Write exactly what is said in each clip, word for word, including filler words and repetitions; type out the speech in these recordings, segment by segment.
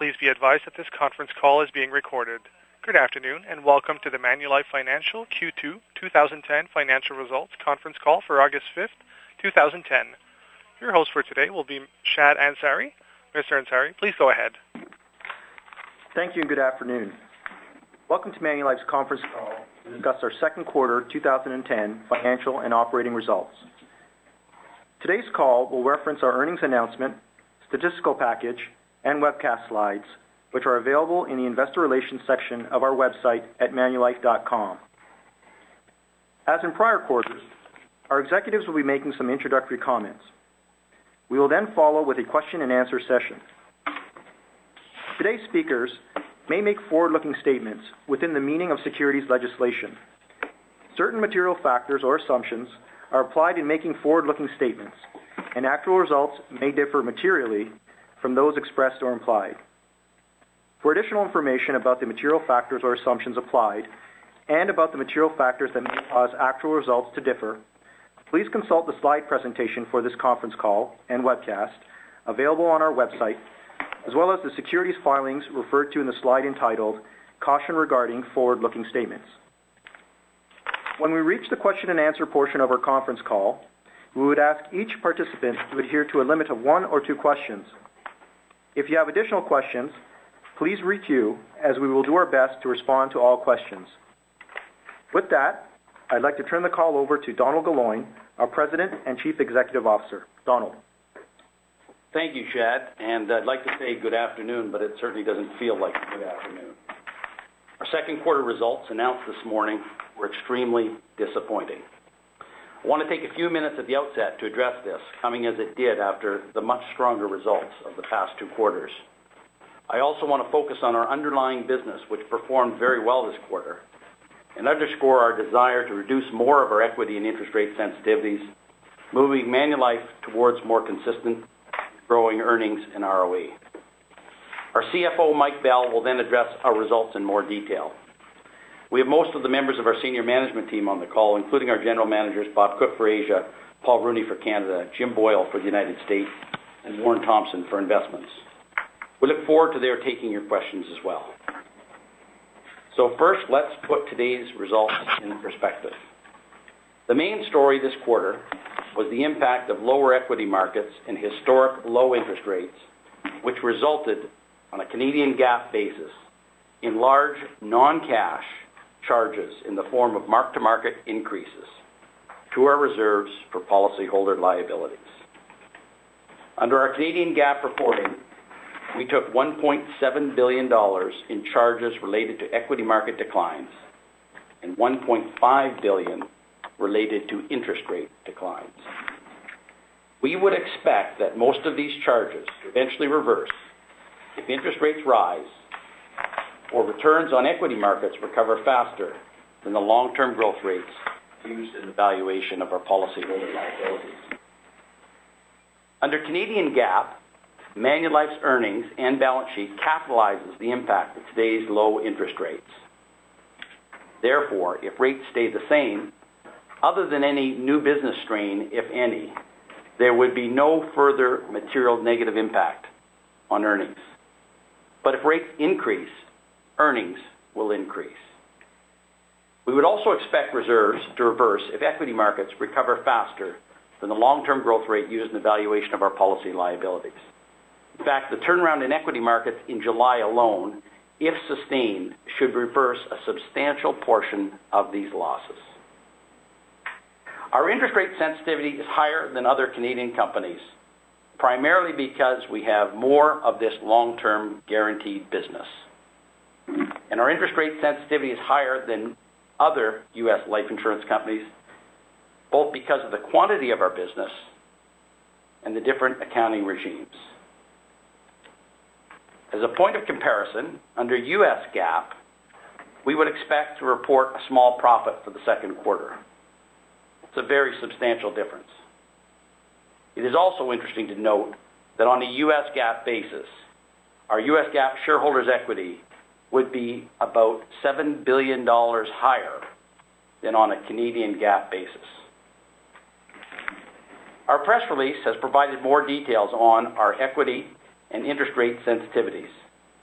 Please be advised that this conference call is being recorded. Good afternoon, and welcome to the Manulife Financial Q two twenty ten Financial Results Conference Call for August fifth, twenty ten. Your host for today will be Shad Ansari. Mister Ansari, please go ahead. Thank you and good afternoon. Welcome to Manulife's conference call to discuss our second quarter twenty ten financial and operating results. Today's call will reference our earnings announcement, statistical package, and webcast slides, which are available in the Investor Relations section of our website at manulife dot com. As in prior quarters, our executives will be making some introductory comments. We will then follow with a question and answer session. Today's speakers may make forward-looking statements within the meaning of securities legislation. Certain material factors or assumptions are applied in making forward-looking statements, and actual results may differ materially from those expressed or implied. For additional information about the material factors or assumptions applied and about the material factors that may cause actual results to differ, please consult the slide presentation for this conference call and webcast available on our website, as well as the securities filings referred to in the slide entitled Caution Regarding Forward-Looking Statements. When we reach the question and answer portion of our conference call, we would ask each participant to adhere to a limit of one or two questions. If you have additional questions, please re-queue, as we will do our best to respond to all questions. With that, I'd like to turn the call over to Donald Galloin, our President and Chief Executive Officer. Donald. Thank you, Shad, and I'd like to say good afternoon, but it certainly doesn't feel like a good afternoon. Our second quarter results announced this morning were extremely disappointing. I want to take a few minutes at the outset to address this, coming as it did after the much stronger results of the past two quarters. I also want to focus on our underlying business, which performed very well this quarter, and underscore our desire to reduce more of our equity and interest rate sensitivities, moving Manulife towards more consistent growing earnings and R O E. Our C F O, Mike Bell, will then address our results in more detail. We have most of the members of our senior management team on the call, including our general managers, Bob Cook for Asia, Paul Rooney for Canada, Jim Boyle for the United States, and Warren Thompson for investments. We look forward to their taking your questions as well. So first, let's put today's results in perspective. The main story this quarter was the impact of lower equity markets and historic low interest rates, which resulted on a Canadian GAAP basis in large non-cash charges in the form of mark-to-market increases to our reserves for policyholder liabilities. Under our Canadian GAAP reporting, we took one point seven billion dollars in charges related to equity market declines and one point five billion dollars related to interest rate declines. We would expect that most of these charges eventually reverse if interest rates rise or returns on equity markets recover faster than the long-term growth rates used in the valuation of our policyholder liabilities. Under Canadian GAAP, Manulife's earnings and balance sheet capitalizes the impact of today's low interest rates. Therefore, if rates stay the same, other than any new business strain, if any, there would be no further material negative impact on earnings. But if rates increase, earnings will increase. We would also expect reserves to reverse if equity markets recover faster than the long-term growth rate used in the valuation of our policy liabilities. In fact, the turnaround in equity markets in July alone, if sustained, should reverse a substantial portion of these losses. Our interest rate sensitivity is higher than other Canadian companies, primarily because we have more of this long-term guaranteed business. And our interest rate sensitivity is higher than other U S life insurance companies, both because of the quantity of our business and the different accounting regimes. As a point of comparison, under U S GAAP, we would expect to report a small profit for the second quarter. It's a very substantial difference. It is also interesting to note that on a U S GAAP basis, our U S GAAP shareholders' equity would be about seven billion dollars higher than on a Canadian GAAP basis. Our press release has provided more details on our equity and interest rate sensitivities,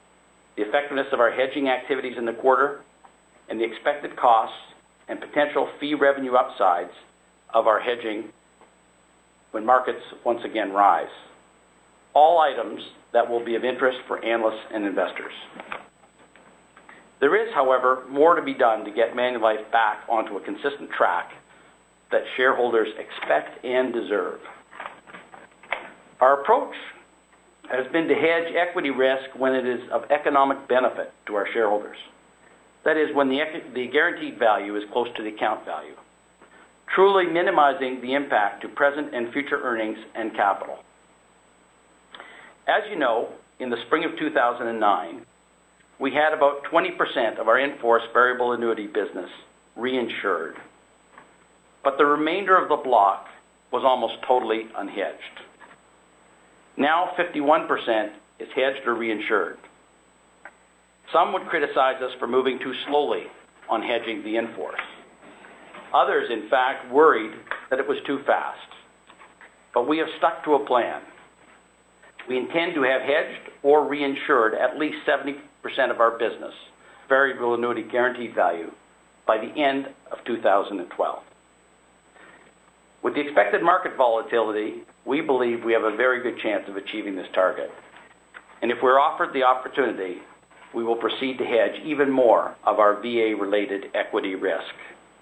the effectiveness of our hedging activities in the quarter, and the expected costs and potential fee revenue upsides of our hedging when markets once again rise. All items that will be of interest for analysts and investors. There is, however, more to be done to get Manulife back onto a consistent track that shareholders expect and deserve. Our approach has been to hedge equity risk when it is of economic benefit to our shareholders. That is, when the, the guaranteed value is close to the account value, truly minimizing the impact to present and future earnings and capital. As you know, in the spring of two thousand nine, we had about twenty percent of our in-force variable annuity business reinsured, but the remainder of the block was almost totally unhedged. Now fifty-one percent is hedged or reinsured. Some would criticize us for moving too slowly on hedging the in-force. Others, in fact, worried that it was too fast. But we have stuck to a plan. We intend to have hedged or reinsured at least seventy percent of our business, variable annuity guaranteed value, by the end of two thousand twelve. With the expected market volatility, we believe we have a very good chance of achieving this target. And if we're offered the opportunity, we will proceed to hedge even more of our V A-related equity risk.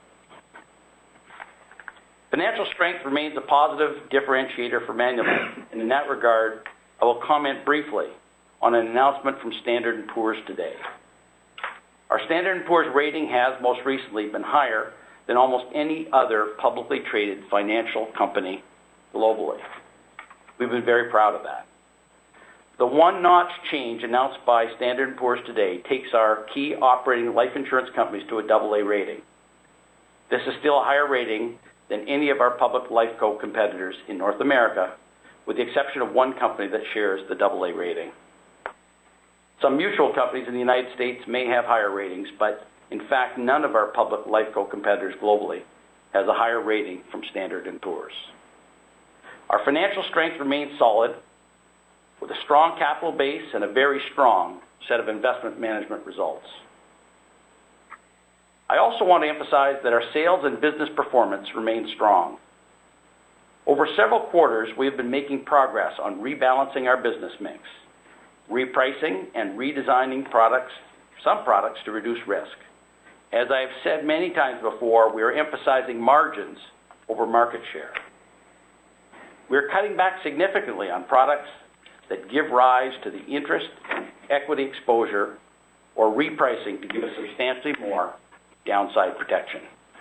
Financial strength remains a positive differentiator for Manulife, and in that regard, I will comment briefly on an announcement from Standard and Poor's today. Our Standard and Poor's rating has most recently been higher than almost any other publicly traded financial company globally. We've been very proud of that. The one-notch change announced by Standard and Poor's today takes our key operating life insurance companies to a double A rating. This is still a higher rating than any of our public life co competitors in North America, with the exception of one company that shares the double A rating. Some mutual companies in the United States may have higher ratings, but in fact, none of our public life co competitors globally has a higher rating from Standard and Poor's. Our financial strength remains solid, with a strong capital base and a very strong set of investment management results. I also want to emphasize that our sales and business performance remains strong. Over several quarters, we have been making progress on rebalancing our business mix, repricing and redesigning products, some products to reduce risk. As I have said many times before, we are emphasizing margins over market share. We are cutting back significantly on products that give rise to the interest and equity exposure, or repricing to give us substantially more downside protection.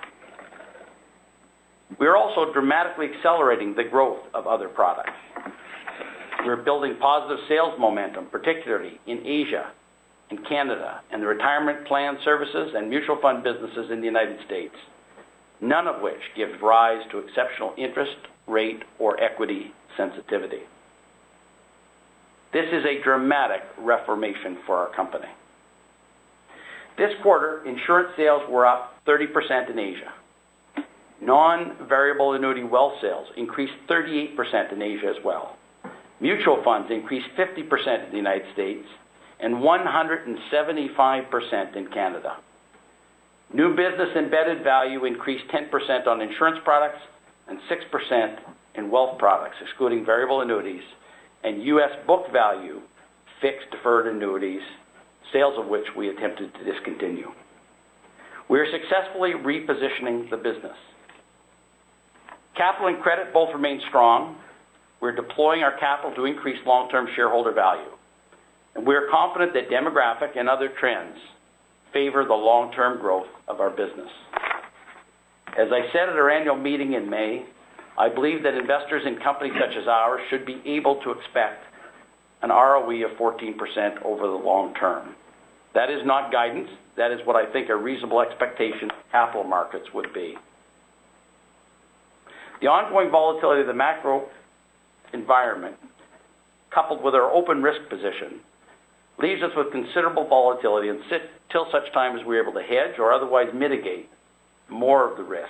We are also dramatically accelerating the growth of other products. We are building positive sales momentum, particularly in Asia and Canada, and the retirement plan services and mutual fund businesses in the United States, none of which gives rise to exceptional interest, rate, or equity sensitivity. This is a dramatic reformation for our company. This quarter, insurance sales were up thirty percent in Asia. Non-variable annuity wealth sales increased thirty-eight percent in Asia as well. Mutual funds increased fifty percent in the United States and one hundred seventy-five percent in Canada. New business embedded value increased ten percent on insurance products and six percent in wealth products, excluding variable annuities, and U S book value fixed deferred annuities, sales of which we attempted to discontinue. We are successfully repositioning the business. Capital and credit both remain strong. We're deploying our capital to increase long-term shareholder value. And we are confident that demographic and other trends favor the long-term growth of our business. As I said at our annual meeting in May, I believe that investors in companies such as ours should be able to expect an R O E of fourteen percent over the long term. That is not guidance. That is what I think a reasonable expectation of capital markets would be. The ongoing volatility of the macro environment, coupled with our open risk position, leaves us with considerable volatility until such time as we're able to hedge or otherwise mitigate more of the risks.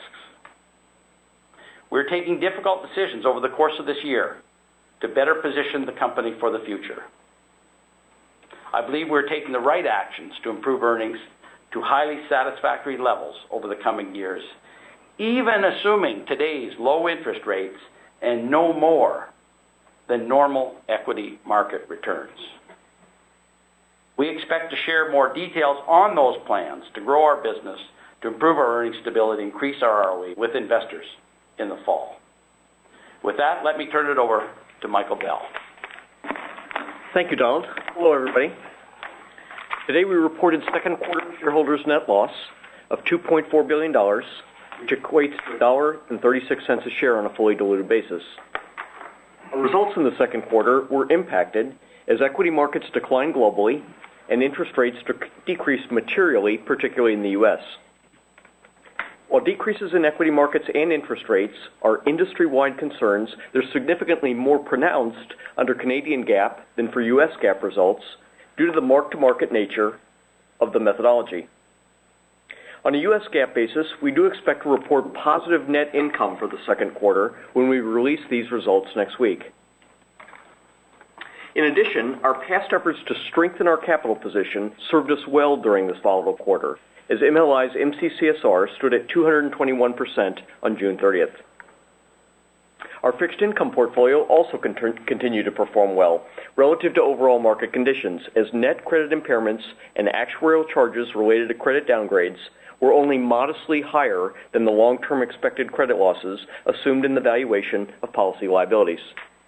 We're taking difficult decisions over the course of this year to better position the company for the future. I believe we're taking the right actions to improve earnings to highly satisfactory levels over the coming years, even assuming today's low interest rates and no more than normal equity market returns. We expect to share more details on those plans to grow our business, to improve our earnings stability, increase our R O E with investors in the fall. With that, let me turn it over to Michael Bell. Thank you, Donald. Hello, everybody. Today we reported second quarter shareholders' net loss of two point four billion dollars, which equates to one dollar and thirty-six cents a share on a fully diluted basis. Our results in the second quarter were impacted as equity markets declined globally and interest rates decreased materially, particularly in the U S. While decreases in equity markets and interest rates are industry-wide concerns, they're significantly more pronounced under Canadian GAAP than for U S GAAP results due to the mark-to-market nature of the methodology. On a U S GAAP basis, we do expect to report positive net income for the second quarter when we release these results next week. In addition, our past efforts to strengthen our capital position served us well during this volatile quarter, as M L I's M C C S R stood at two hundred twenty-one percent on June thirtieth. Our fixed income portfolio also cont- continued to perform well relative to overall market conditions, as net credit impairments and actuarial charges related to credit downgrades were only modestly higher than the long-term expected credit losses assumed in the valuation of policy liabilities.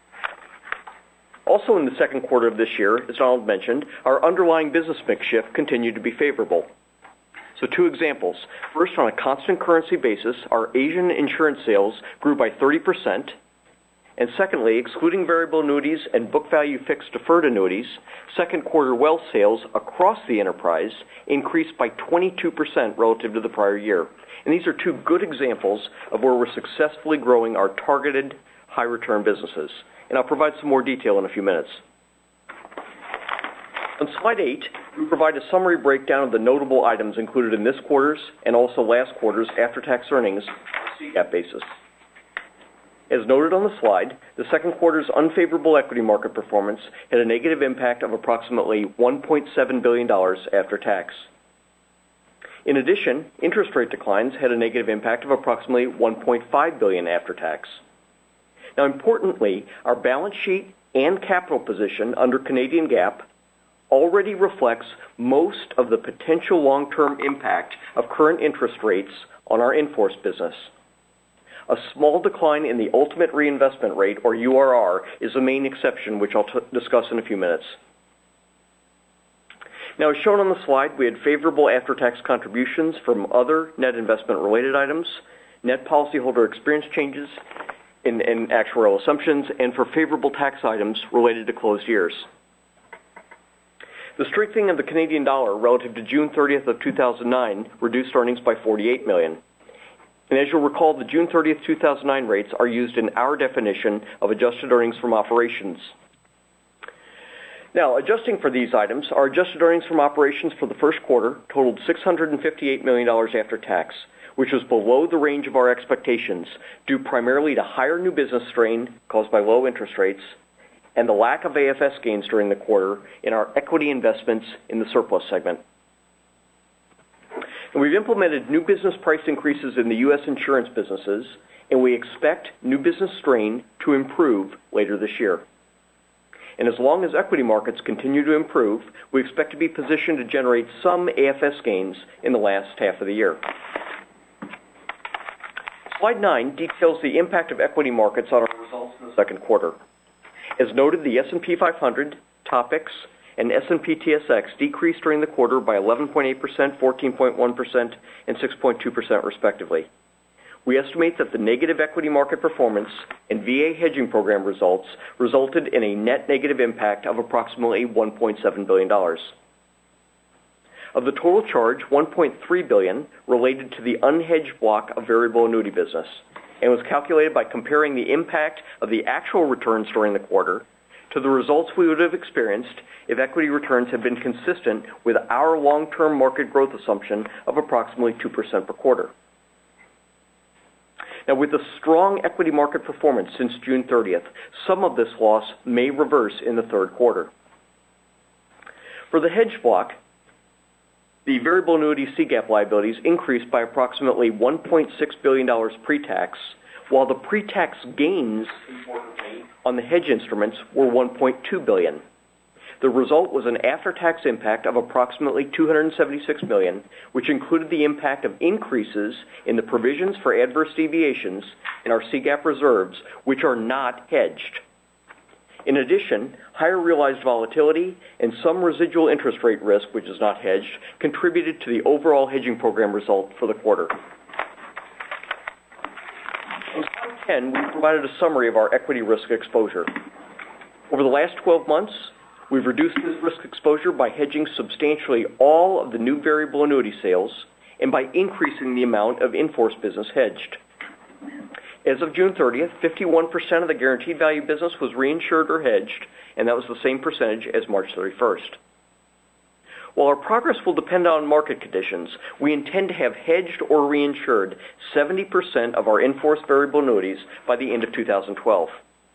Also in the second quarter of this year, as Donald mentioned, our underlying business mix shift continued to be favorable. So two examples. First, on a constant currency basis, our Asian insurance sales grew by thirty percent. And secondly, excluding variable annuities and book value fixed deferred annuities, second quarter wealth sales across the enterprise increased by twenty-two percent relative to the prior year. And these are two good examples of where we're successfully growing our targeted high-return businesses. And I'll provide some more detail in a few minutes. On slide eight, we provide a summary breakdown of the notable items included in this quarter's and also last quarter's after-tax earnings on a C GAAP basis. As noted on the slide, the second quarter's unfavorable equity market performance had a negative impact of approximately one point seven billion dollars after tax. In addition, interest rate declines had a negative impact of approximately one point five billion dollars after tax. Now, importantly, our balance sheet and capital position under Canadian GAAP already reflects most of the potential long-term impact of current interest rates on our in-force business. A small decline in the ultimate reinvestment rate, or U R R, is the main exception, which I'll t- discuss in a few minutes. Now, as shown on the slide, we had favorable after-tax contributions from other net investment-related items, net policyholder experience changes in, in actuarial assumptions, and for favorable tax items related to closed years. The strengthening of the Canadian dollar relative to June thirtieth of two thousand nine reduced earnings by forty-eight million dollars. And as you'll recall, the June thirtieth, two thousand nine rates are used in our definition of adjusted earnings from operations. Now, adjusting for these items, our adjusted earnings from operations for the first quarter totaled six hundred fifty-eight million dollars after tax, which was below the range of our expectations, due primarily to higher new business strain caused by low interest rates and the lack of A F S gains during the quarter in our equity investments in the surplus segment. And we've implemented new business price increases in the U S insurance businesses, and we expect new business strain to improve later this year. And as long as equity markets continue to improve, we expect to be positioned to generate some A F S gains in the last half of the year. Slide nine details the impact of equity markets on our results in the second quarter. As noted, the S and P five hundred, TOPIX, and S and P T S X decreased during the quarter by eleven point eight percent, fourteen point one percent, and six point two percent respectively. We estimate that the negative equity market performance and V A hedging program results resulted in a net negative impact of approximately one point seven billion dollars. Of the total charge, one point three billion dollars related to the unhedged block of variable annuity business and was calculated by comparing the impact of the actual returns during the quarter to the results we would have experienced if equity returns had been consistent with our long-term market growth assumption of approximately two percent per quarter. Now, with the strong equity market performance since June thirtieth, some of this loss may reverse in the third quarter. For the hedge block, the variable annuity C GAAP liabilities increased by approximately one point six billion dollars pre-tax, while the pre-tax gains on the hedge instruments were one point two billion dollars. The result was an after-tax impact of approximately two hundred seventy-six million dollars, which included the impact of increases in the provisions for adverse deviations in our C GAAP reserves, which are not hedged. In addition, higher realized volatility and some residual interest rate risk, which is not hedged, contributed to the overall hedging program result for the quarter. On slide ten, we provided a summary of our equity risk exposure. Over the last twelve months, we've reduced this risk exposure by hedging substantially all of the new variable annuity sales and by increasing the amount of in-force business hedged. As of June thirtieth, fifty-one percent of the guaranteed value business was reinsured or hedged, and that was the same percentage as March thirty-first. While our progress will depend on market conditions, we intend to have hedged or reinsured seventy percent of our in-force variable annuities by the end of two thousand twelve.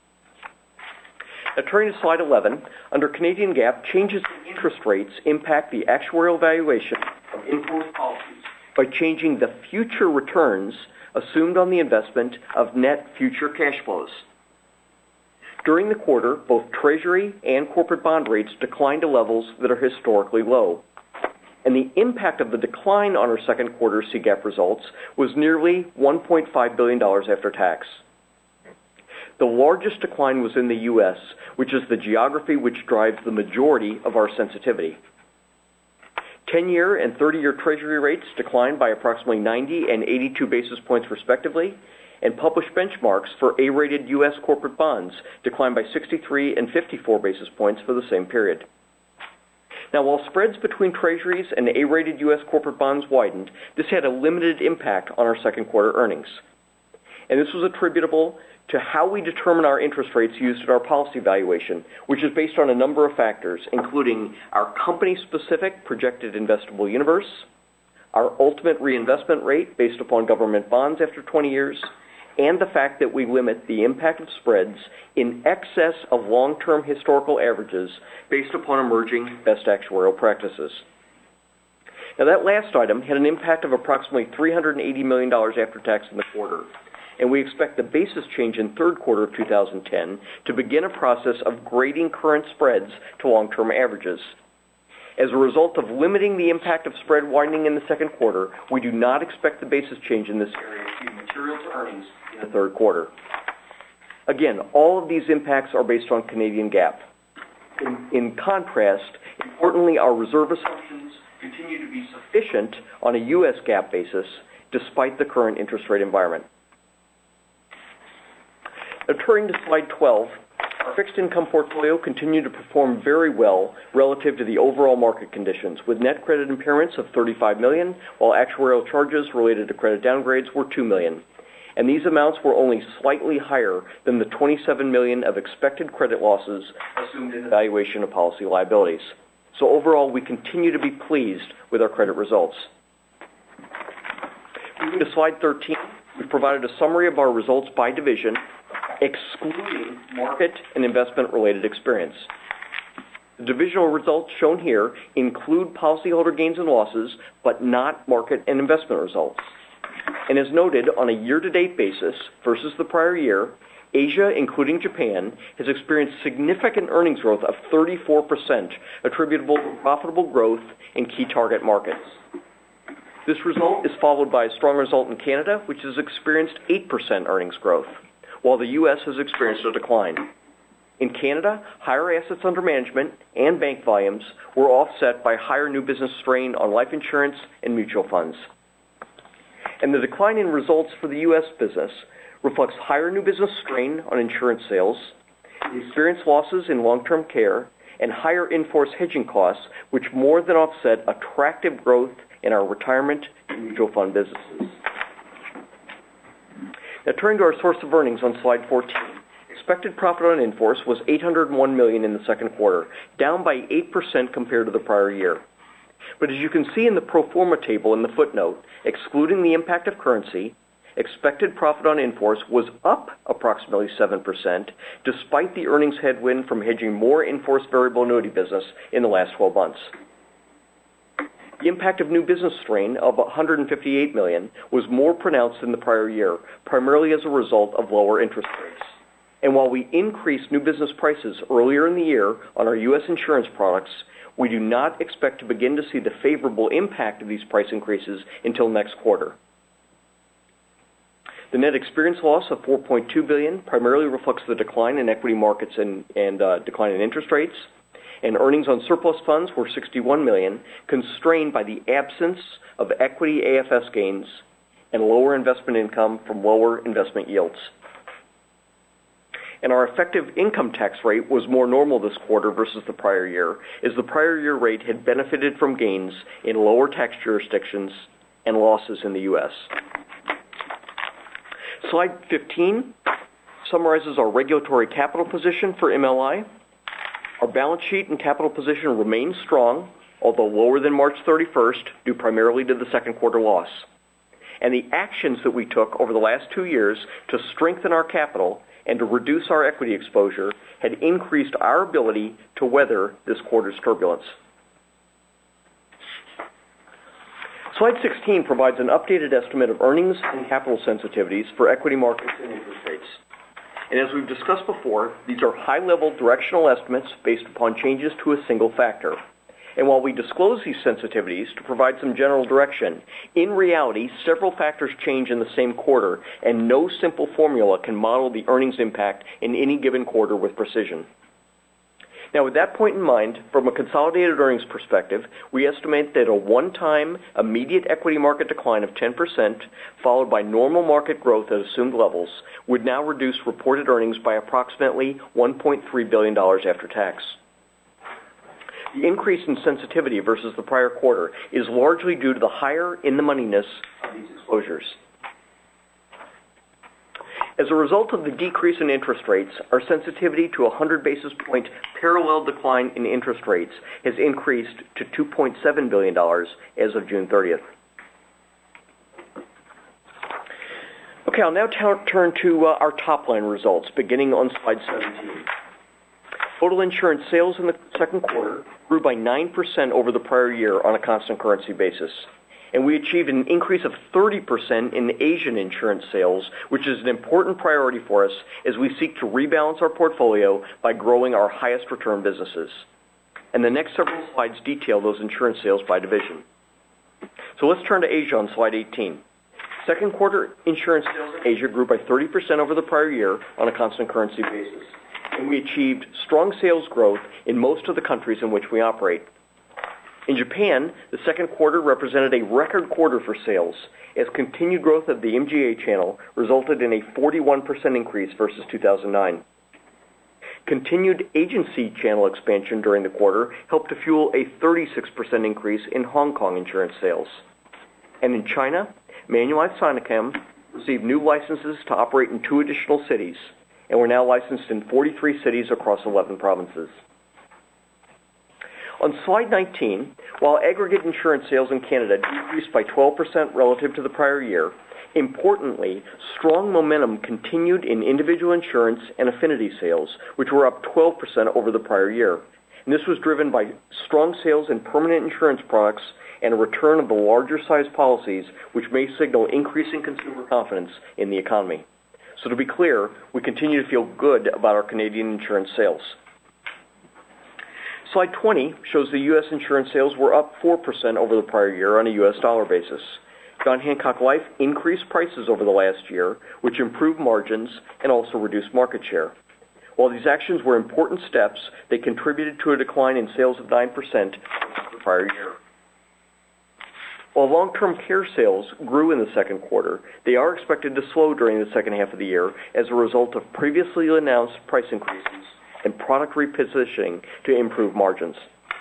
Now, turning to slide eleven, under Canadian GAAP, changes in interest rates impact the actuarial valuation of in-force policies by changing the future returns assumed on the investment of net future cash flows. During the quarter, both Treasury and corporate bond rates declined to levels that are historically low. And the impact of the decline on our second quarter C GAAP results was nearly one point five billion dollars after tax. The largest decline was in the U S, which is the geography which drives the majority of our sensitivity. ten-year and thirty-year Treasury rates declined by approximately ninety and eighty-two basis points respectively, and published benchmarks for A-rated U S corporate bonds declined by sixty-three and fifty-four basis points for the same period. Now, while spreads between Treasuries and A-rated U S corporate bonds widened, this had a limited impact on our second quarter earnings. And this was attributable to how we determine our interest rates used in our policy valuation, which is based on a number of factors, including our company-specific projected investable universe, our ultimate reinvestment rate based upon government bonds after twenty years, and the fact that we limit the impact of spreads in excess of long-term historical averages based upon emerging best actuarial practices. Now, that last item had an impact of approximately three hundred eighty million dollars after tax in the quarter, and we expect the basis change in third quarter of two thousand ten to begin a process of grading current spreads to long-term averages. As a result of limiting the impact of spread widening in the second quarter, we do not expect the basis change in this area to be material to earnings in the third quarter. Again, all of these impacts are based on Canadian GAAP. In, in contrast, importantly, our reserve assumptions continue to be sufficient on a U S GAAP basis despite the current interest rate environment. Now, turning to slide twelve, our fixed income portfolio continued to perform very well relative to the overall market conditions, with net credit impairments of thirty-five million dollars, while actuarial charges related to credit downgrades were two million dollars. And these amounts were only slightly higher than the twenty-seven million dollars of expected credit losses assumed in the valuation of policy liabilities. So overall, we continue to be pleased with our credit results. Moving to slide thirteen, we've provided a summary of our results by division, excluding market and investment-related experience. The divisional results shown here include policyholder gains and losses, but not market and investment results. And as noted, on a year-to-date basis versus the prior year, Asia, including Japan, has experienced significant earnings growth of thirty-four percent, attributable to profitable growth in key target markets. This result is followed by a strong result in Canada, which has experienced eight percent earnings growth, while the U S has experienced a decline. In Canada, higher assets under management and bank volumes were offset by higher new business strain on life insurance and mutual funds. And the decline in results for the U S business reflects higher new business strain on insurance sales, experienced losses in long-term care, and higher in-force hedging costs, which more than offset attractive growth in our retirement and mutual fund businesses. Now, turning to our source of earnings on slide fourteen, expected profit on in-force was eight hundred one million dollars in the second quarter, down by eight percent compared to the prior year. But as you can see in the pro forma table in the footnote, excluding the impact of currency, expected profit on in-force was up approximately seven percent, despite the earnings headwind from hedging more in-force variable annuity business in the last twelve months. The impact of new business strain of one hundred fifty-eight million dollars was more pronounced than the prior year, primarily as a result of lower interest rates. And while we increased new business prices earlier in the year on our U S insurance products, we do not expect to begin to see the favorable impact of these price increases until next quarter. The net experience loss of four point two billion dollars primarily reflects the decline in equity markets and, and uh, decline in interest rates, and earnings on surplus funds were sixty-one million dollars, constrained by the absence of equity A F S gains and lower investment income from lower investment yields. And our effective income tax rate was more normal this quarter versus the prior year, as the prior year rate had benefited from gains in lower tax jurisdictions and losses in the U S. Slide fifteen summarizes our regulatory capital position for M L I. Our balance sheet and capital position remains strong, although lower than March thirty-first, due primarily to the second quarter loss. And the actions that we took over the last two years to strengthen our capital and to reduce our equity exposure had increased our ability to weather this quarter's turbulence. Slide sixteen provides an updated estimate of earnings and capital sensitivities for equity markets and interest rates. And as we've discussed before, these are high-level directional estimates based upon changes to a single factor. And while we disclose these sensitivities to provide some general direction, in reality, several factors change in the same quarter, and no simple formula can model the earnings impact in any given quarter with precision. Now, with that point in mind, from a consolidated earnings perspective, we estimate that a one-time immediate equity market decline of ten percent, followed by normal market growth at assumed levels, would now reduce reported earnings by approximately one point three billion dollars after tax. The increase in sensitivity versus the prior quarter is largely due to the higher in-the-moneyness of these exposures. As a result of the decrease in interest rates, our sensitivity to a one hundred basis point parallel decline in interest rates has increased to two point seven billion dollars as of June thirtieth. Okay, I'll now t- turn to uh, our top-line results, beginning on slide seventeen. Total insurance sales in the second quarter grew by nine percent over the prior year on a constant currency basis. And we achieved an increase of thirty percent in Asian insurance sales, which is an important priority for us as we seek to rebalance our portfolio by growing our highest return businesses. And the next several slides detail those insurance sales by division. So let's turn to Asia on slide eighteen. Second quarter insurance sales in Asia grew by thirty percent over the prior year on a constant currency basis. And we achieved strong sales growth in most of the countries in which we operate. In Japan, the second quarter represented a record quarter for sales, as continued growth of the M G A channel resulted in a forty-one percent increase versus two thousand nine. Continued agency channel expansion during the quarter helped to fuel a thirty-six percent increase in Hong Kong insurance sales. And in China, Manulife Sinochem received new licenses to operate in two additional cities, and we're now licensed in forty-three cities across eleven provinces. On slide nineteen, while aggregate insurance sales in Canada decreased by twelve percent relative to the prior year, importantly, strong momentum continued in individual insurance and affinity sales, which were up twelve percent over the prior year. And this was driven by strong sales in permanent insurance products and a return of the larger size policies, which may signal increasing consumer confidence in the economy. So to be clear, we continue to feel good about our Canadian insurance sales. Slide twenty shows the U S insurance sales were up four percent over the prior year on a U S dollar basis. John Hancock Life increased prices over the last year, which improved margins and also reduced market share. While these actions were important steps, they contributed to a decline in sales of nine percent over the prior year. While long-term care sales grew in the second quarter, they are expected to slow during the second half of the year as a result of previously announced price increases and product repositioning to improve margins.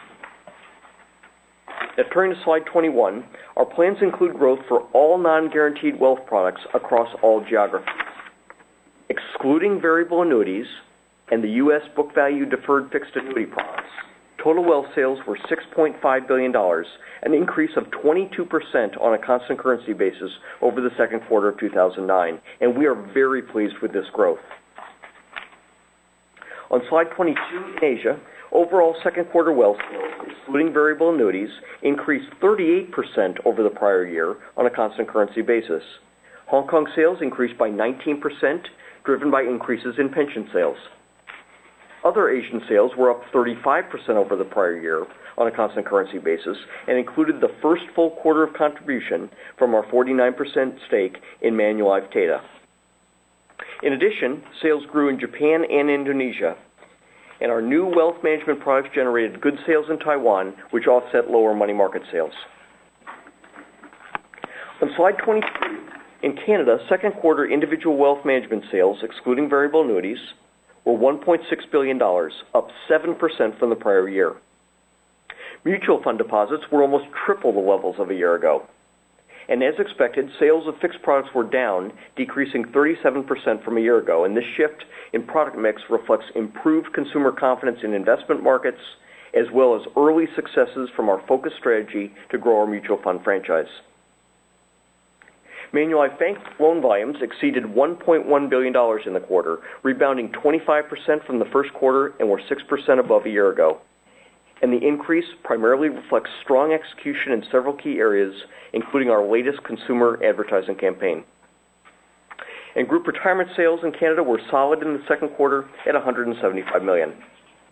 Now, turning to slide twenty-one, our plans include growth for all non-guaranteed wealth products across all geographies. Excluding variable annuities and the U S book value deferred fixed annuity products, Total wealth sales were six point five billion dollars, an increase of twenty-two percent on a constant currency basis over the second quarter of two thousand nine, and we are very pleased with this growth. On slide twenty-two, in Asia, overall second quarter wealth sales, excluding variable annuities, increased thirty-eight percent over the prior year on a constant currency basis. Hong Kong sales increased by nineteen percent, driven by increases in pension sales. Other Asian sales were up thirty-five percent over the prior year on a constant currency basis and included the first full quarter of contribution from our forty-nine percent stake in Manulife Theta. In addition, sales grew in Japan and Indonesia, and our new wealth management products generated good sales in Taiwan, which offset lower money market sales. On slide twenty-three, in Canada, second quarter individual wealth management sales, excluding variable annuities, were one point six billion dollars, up seven percent from the prior year. Mutual fund deposits were almost triple the levels of a year ago. And as expected, sales of fixed products were down, decreasing thirty-seven percent from a year ago, and this shift in product mix reflects improved consumer confidence in investment markets, as well as early successes from our focused strategy to grow our mutual fund franchise. Manulife Bank loan volumes exceeded one point one billion dollars in the quarter, rebounding twenty-five percent from the first quarter and were six percent above a year ago. And the increase primarily reflects strong execution in several key areas, including our latest consumer advertising campaign. And group retirement sales in Canada were solid in the second quarter at one hundred seventy-five million dollars.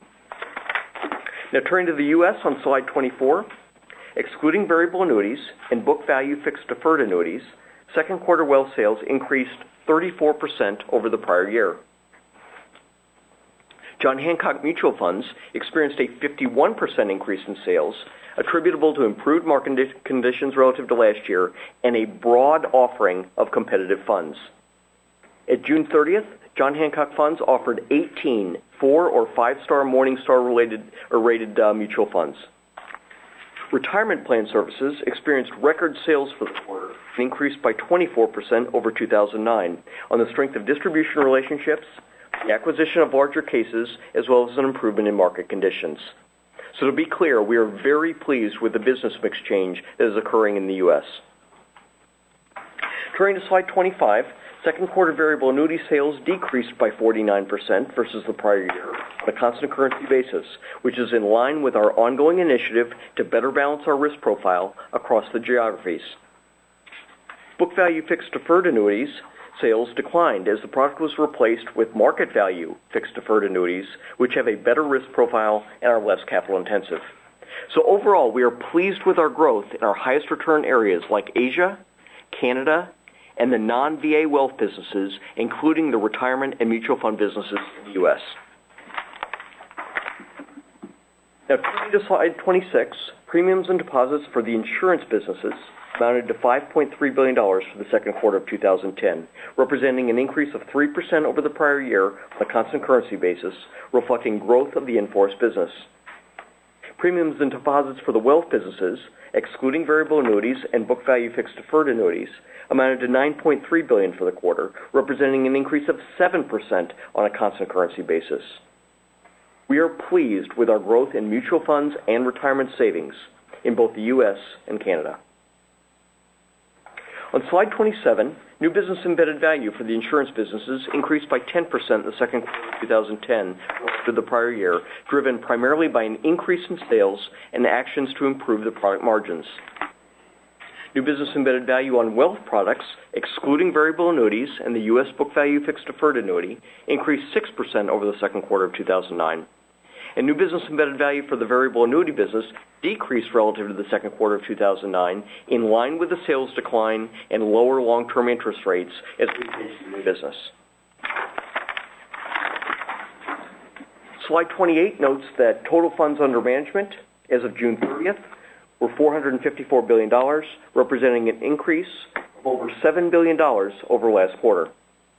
Now turning to the U S on slide twenty-four, excluding variable annuities and book value fixed deferred annuities, second quarter wealth sales increased thirty-four percent over the prior year. John Hancock Mutual Funds experienced a fifty-one percent increase in sales, attributable to improved market conditions relative to last year and a broad offering of competitive funds. At June thirtieth, John Hancock Funds offered eighteen four- or five-star Morningstar related or rated uh, mutual funds. Retirement plan services experienced record sales for the quarter and increased by twenty-four percent over two thousand nine on the strength of distribution relationships, the acquisition of larger cases, as well as an improvement in market conditions. So to be clear, we are very pleased with the business mix change that is occurring in the U S. Turning to slide twenty-five, second quarter variable annuity sales decreased by forty-nine percent versus the prior year on a constant currency basis, which is in line with our ongoing initiative to better balance our risk profile across the geographies. Book value fixed deferred annuities sales declined as the product was replaced with market value fixed deferred annuities, which have a better risk profile and are less capital intensive. So overall, we are pleased with our growth in our highest return areas like Asia, Canada, and the non-V A wealth businesses, including the retirement and mutual fund businesses in the U S. Now, turning to slide twenty-six, premiums and deposits for the insurance businesses amounted to five point three billion dollars for the second quarter of two thousand ten, representing an increase of three percent over the prior year on a constant currency basis, reflecting growth of the in-force business. Premiums and deposits for the wealth businesses, excluding variable annuities and book value fixed deferred annuities, amounted to nine point three billion dollars for the quarter, representing an increase of seven percent on a constant currency basis. We are pleased with our growth in mutual funds and retirement savings in both the U S and Canada. On slide twenty-seven, new business embedded value for the insurance businesses increased by ten percent in the second quarter of two thousand ten relative to the prior year, driven primarily by an increase in sales and actions to improve the product margins. New business embedded value on wealth products, excluding variable annuities and the U S book value fixed deferred annuity, increased six percent over the second quarter of two thousand nine. And new business embedded value for the variable annuity business decreased relative to the second quarter of two thousand nine, in line with the sales decline and lower long-term interest rates as we continue new business. Slide twenty-eight notes that total funds under management as of June thirtieth were four hundred fifty-four billion dollars, representing an increase of over seven billion dollars over last quarter.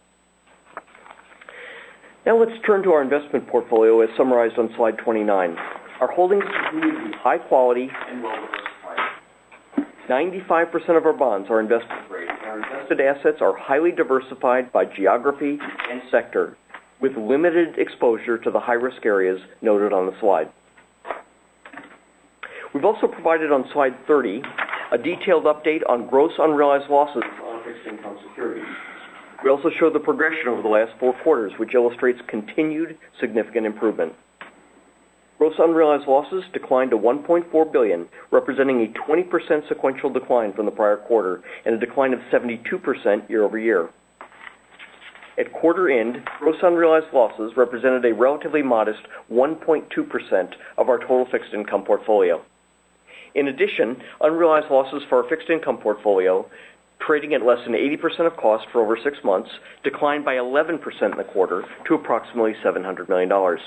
Now let's turn to our investment portfolio as summarized on slide twenty-nine. Our holdings continue to be high quality and well diversified. ninety-five percent of our bonds are investment grade, and our invested assets are highly diversified by geography and sector, with limited exposure to the high-risk areas noted on the slide. We've also provided on slide thirty a detailed update on gross unrealized losses on fixed income securities. We also show the progression over the last four quarters, which illustrates continued significant improvement. Gross unrealized losses declined to one point four billion dollars, representing a twenty percent sequential decline from the prior quarter and a decline of seventy-two percent year over year. At quarter end, gross unrealized losses represented a relatively modest one point two percent of our total fixed income portfolio. In addition, unrealized losses for our fixed income portfolio, trading at less than eighty percent of cost for over six months, declined by eleven percent in the quarter to approximately seven hundred million dollars.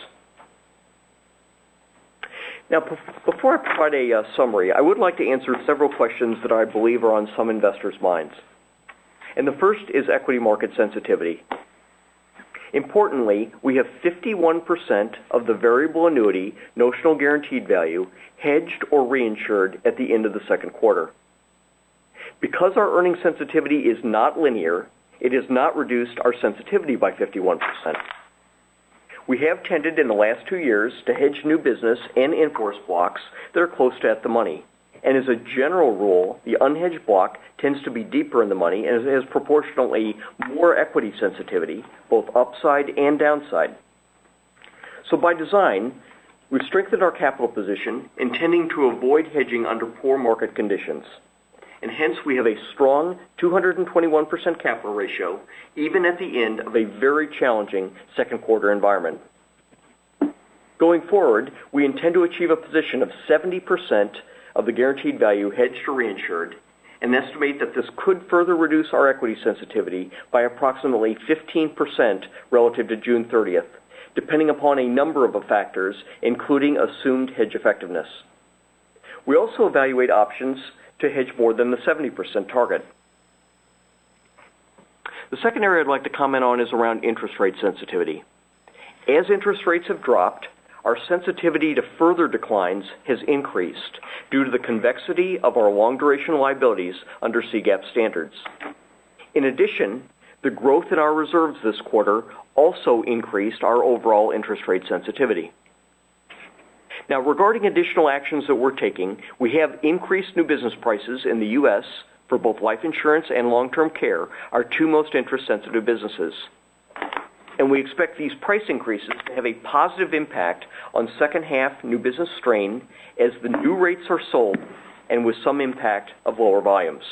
Now, before I provide a uh, summary, I would like to answer several questions that I believe are on some investors' minds. And the first is equity market sensitivity. Importantly, we have fifty-one percent of the variable annuity notional guaranteed value hedged or reinsured at the end of the second quarter. Because our earning sensitivity is not linear, it has not reduced our sensitivity by fifty-one percent. We have tended in the last two years to hedge new business and in-force blocks that are close to at the money. And as a general rule, the unhedged block tends to be deeper in the money and has proportionally more equity sensitivity, both upside and downside. So by design, we've strengthened our capital position, intending to avoid hedging under poor market conditions. And hence we have a strong two hundred twenty-one percent capital ratio, even at the end of a very challenging second quarter environment. Going forward, we intend to achieve a position of seventy percent of the guaranteed value hedged or reinsured, and estimate that this could further reduce our equity sensitivity by approximately fifteen percent relative to June thirtieth, depending upon a number of factors, including assumed hedge effectiveness. We also evaluate options to hedge more than the seventy percent target. The second area I'd like to comment on is around interest rate sensitivity. As interest rates have dropped, our sensitivity to further declines has increased due to the convexity of our long-duration liabilities under C GAAP standards. In addition, the growth in our reserves this quarter also increased our overall interest rate sensitivity. Now, regarding additional actions that we're taking, we have increased new business prices in the U S for both life insurance and long-term care, our two most interest-sensitive businesses. And we expect these price increases to have a positive impact on second half new business strain as the new rates are sold and with some impact of lower volumes.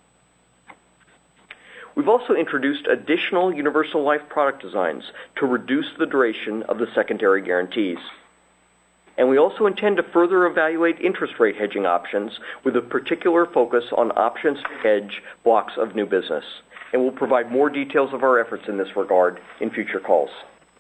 We've also introduced additional universal life product designs to reduce the duration of the secondary guarantees. And we also intend to further evaluate interest rate hedging options with a particular focus on options to hedge blocks of new business. And we'll provide more details of our efforts in this regard in future calls.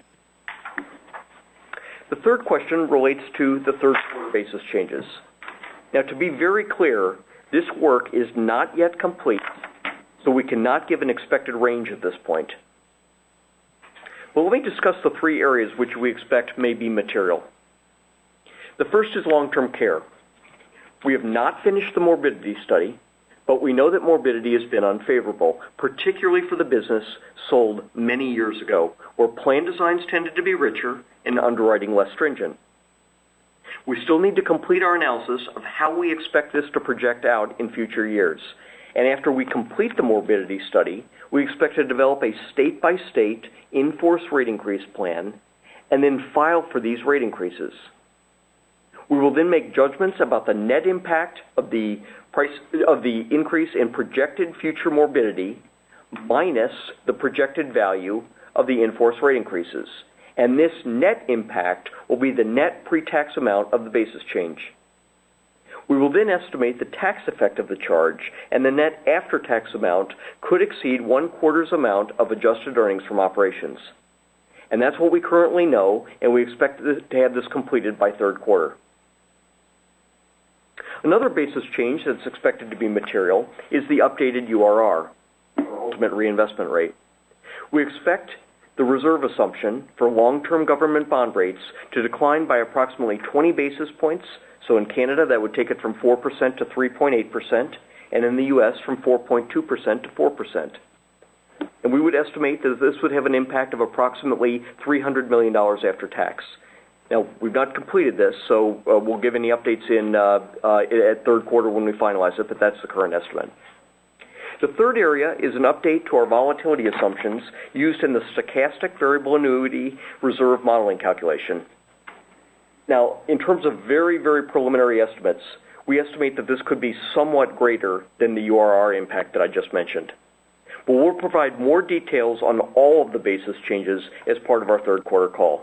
The third question relates to the third quarter basis changes. Now, to be very clear, this work is not yet complete, so we cannot give an expected range at this point. But let me discuss the three areas which we expect may be material. The first is long-term care. We have not finished the morbidity study, but we know that morbidity has been unfavorable, particularly for the business sold many years ago, where plan designs tended to be richer and underwriting less stringent. We still need to complete our analysis of how we expect this to project out in future years. And after we complete the morbidity study, we expect to develop a state-by-state in-force rate increase plan and then file for these rate increases. We will then make judgments about the net impact of the price of the increase in projected future morbidity minus the projected value of the in-force rate increases. And this net impact will be the net pre-tax amount of the basis change. We will then estimate the tax effect of the charge, and the net after-tax amount could exceed one quarter's amount of adjusted earnings from operations. And that's what we currently know, and we expect to have this completed by third quarter. Another basis change that's expected to be material is the updated U R R, or ultimate reinvestment rate. We expect the reserve assumption for long-term government bond rates to decline by approximately twenty basis points. So in Canada, that would take it from four percent to three point eight percent, and in the U S from four point two percent to four percent. And we would estimate that this would have an impact of approximately three hundred million dollars after tax. Now, we've not completed this, so uh, we'll give any updates in uh, uh, at third quarter when we finalize it, but that's the current estimate. The third area is an update to our volatility assumptions used in the stochastic variable annuity reserve modeling calculation. Now, in terms of very, very preliminary estimates, we estimate that this could be somewhat greater than the U R R impact that I just mentioned. But we'll provide more details on all of the basis changes as part of our third quarter call.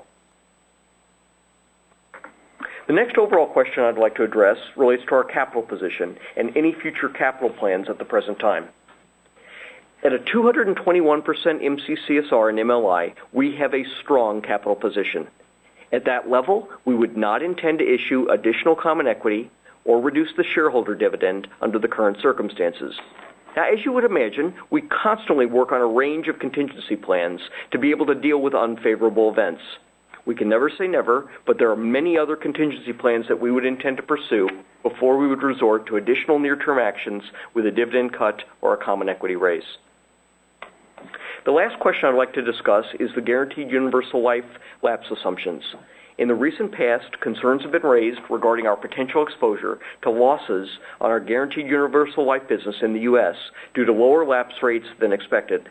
The next overall question I'd like to address relates to our capital position and any future capital plans at the present time. At a two hundred twenty-one percent M C C S R and M L I, we have a strong capital position. At that level, we would not intend to issue additional common equity or reduce the shareholder dividend under the current circumstances. Now, as you would imagine, we constantly work on a range of contingency plans to be able to deal with unfavorable events. We can never say never, but there are many other contingency plans that we would intend to pursue before we would resort to additional near-term actions with a dividend cut or a common equity raise. The last question I'd like to discuss is the guaranteed universal life lapse assumptions. In the recent past, concerns have been raised regarding our potential exposure to losses on our guaranteed universal life business in the U S due to lower lapse rates than expected.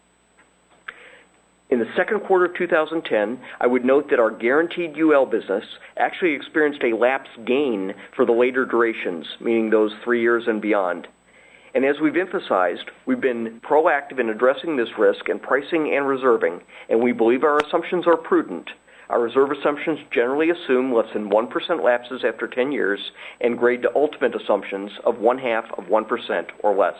In the second quarter of two thousand ten, I would note that our guaranteed U L business actually experienced a lapse gain for the later durations, meaning those three years and beyond. And as we've emphasized, we've been proactive in addressing this risk in pricing and reserving, and we believe our assumptions are prudent. Our reserve assumptions generally assume less than one percent lapses after ten years and grade to ultimate assumptions of one half of one percent or less.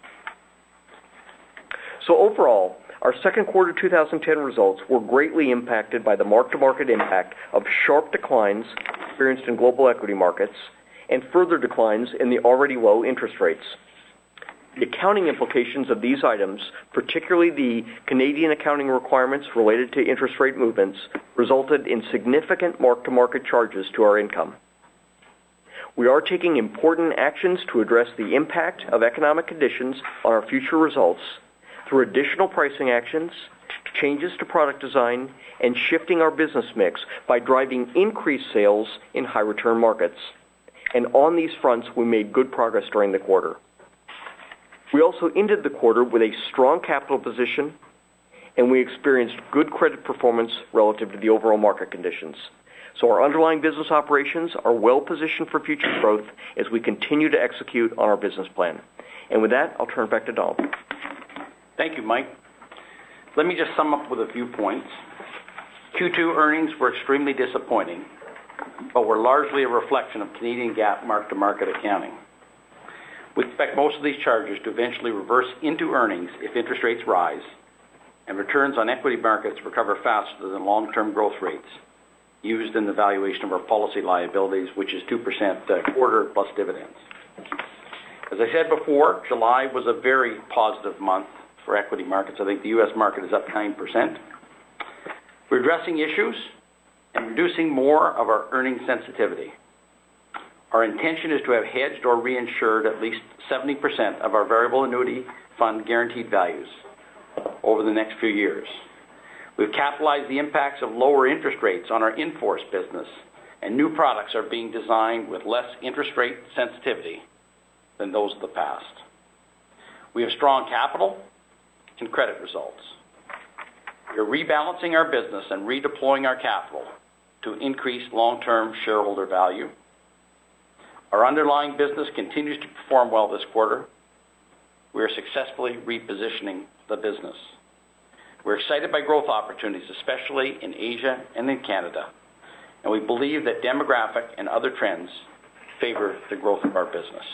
So overall, our second quarter two thousand ten results were greatly impacted by the mark-to-market impact of sharp declines experienced in global equity markets and further declines in the already low interest rates. The accounting implications of these items, particularly the Canadian accounting requirements related to interest rate movements, resulted in significant mark-to-market charges to our income. We are taking important actions to address the impact of economic conditions on our future results through additional pricing actions, changes to product design, and shifting our business mix by driving increased sales in high-return markets. And on these fronts, we made good progress during the quarter. We also ended the quarter with a strong capital position, and we experienced good credit performance relative to the overall market conditions. So our underlying business operations are well positioned for future growth as we continue to execute on our business plan. And with that, I'll turn it back to Donald. Thank you, Mike. Let me just sum up with a few points. Q two earnings were extremely disappointing, but were largely a reflection of Canadian GAAP mark-to-market accounting. We expect most of these charges to eventually reverse into earnings if interest rates rise and returns on equity markets recover faster than long-term growth rates used in the valuation of our policy liabilities, which is two percent a quarter plus dividends. As I said before, July was a very positive month for equity markets. I think the U S market is up nine percent. We're addressing issues and reducing more of our earnings sensitivity. Our intention is to have hedged or reinsured at least seventy percent of our variable annuity fund guaranteed values over the next few years. We've capitalized the impacts of lower interest rates on our in-force business, and new products are being designed with less interest rate sensitivity than those of the past. We have strong capital and credit results. We are rebalancing our business and redeploying our capital to increase long-term shareholder value. Our underlying business continues to perform well this quarter. We are successfully repositioning the business. We're excited by growth opportunities, especially in Asia and in Canada, and we believe that demographic and other trends favor the growth of our business.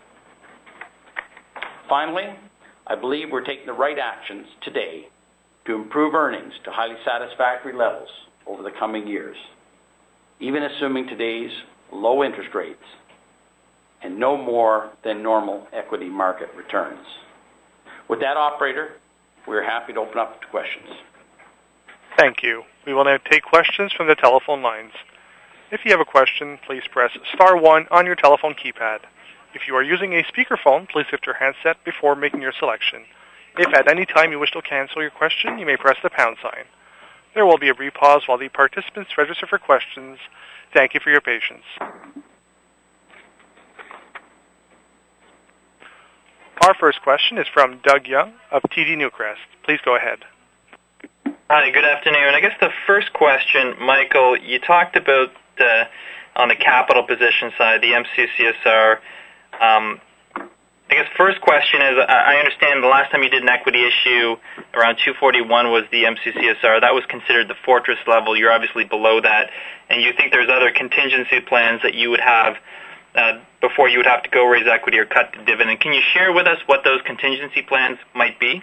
Finally, I believe we're taking the right actions today to improve earnings to highly satisfactory levels over the coming years, even assuming today's low interest rates and no more than normal equity market returns. With that, operator, we're happy to open up to questions. Thank you. We will now take questions from the telephone lines. If you have a question, please press star one on your telephone keypad. If you are using a speakerphone, please lift your handset before making your selection. If at any time you wish to cancel your question, you may press the pound sign. There will be a brief pause while the participants register for questions. Thank you for your patience. Our first question is from Doug Young of T D Newcrest. Please go ahead. Hi, good afternoon. I guess the first question, Michael, you talked about uh, on the capital position side, the M C C S R. Um, I guess first question is, I understand the last time you did an equity issue around two forty-one was the M C C S R. That was considered the fortress level. You're obviously below that, and you think there's other contingency plans that you would have uh, before you would have to go raise equity or cut the dividend. Can you share with us what those contingency plans might be?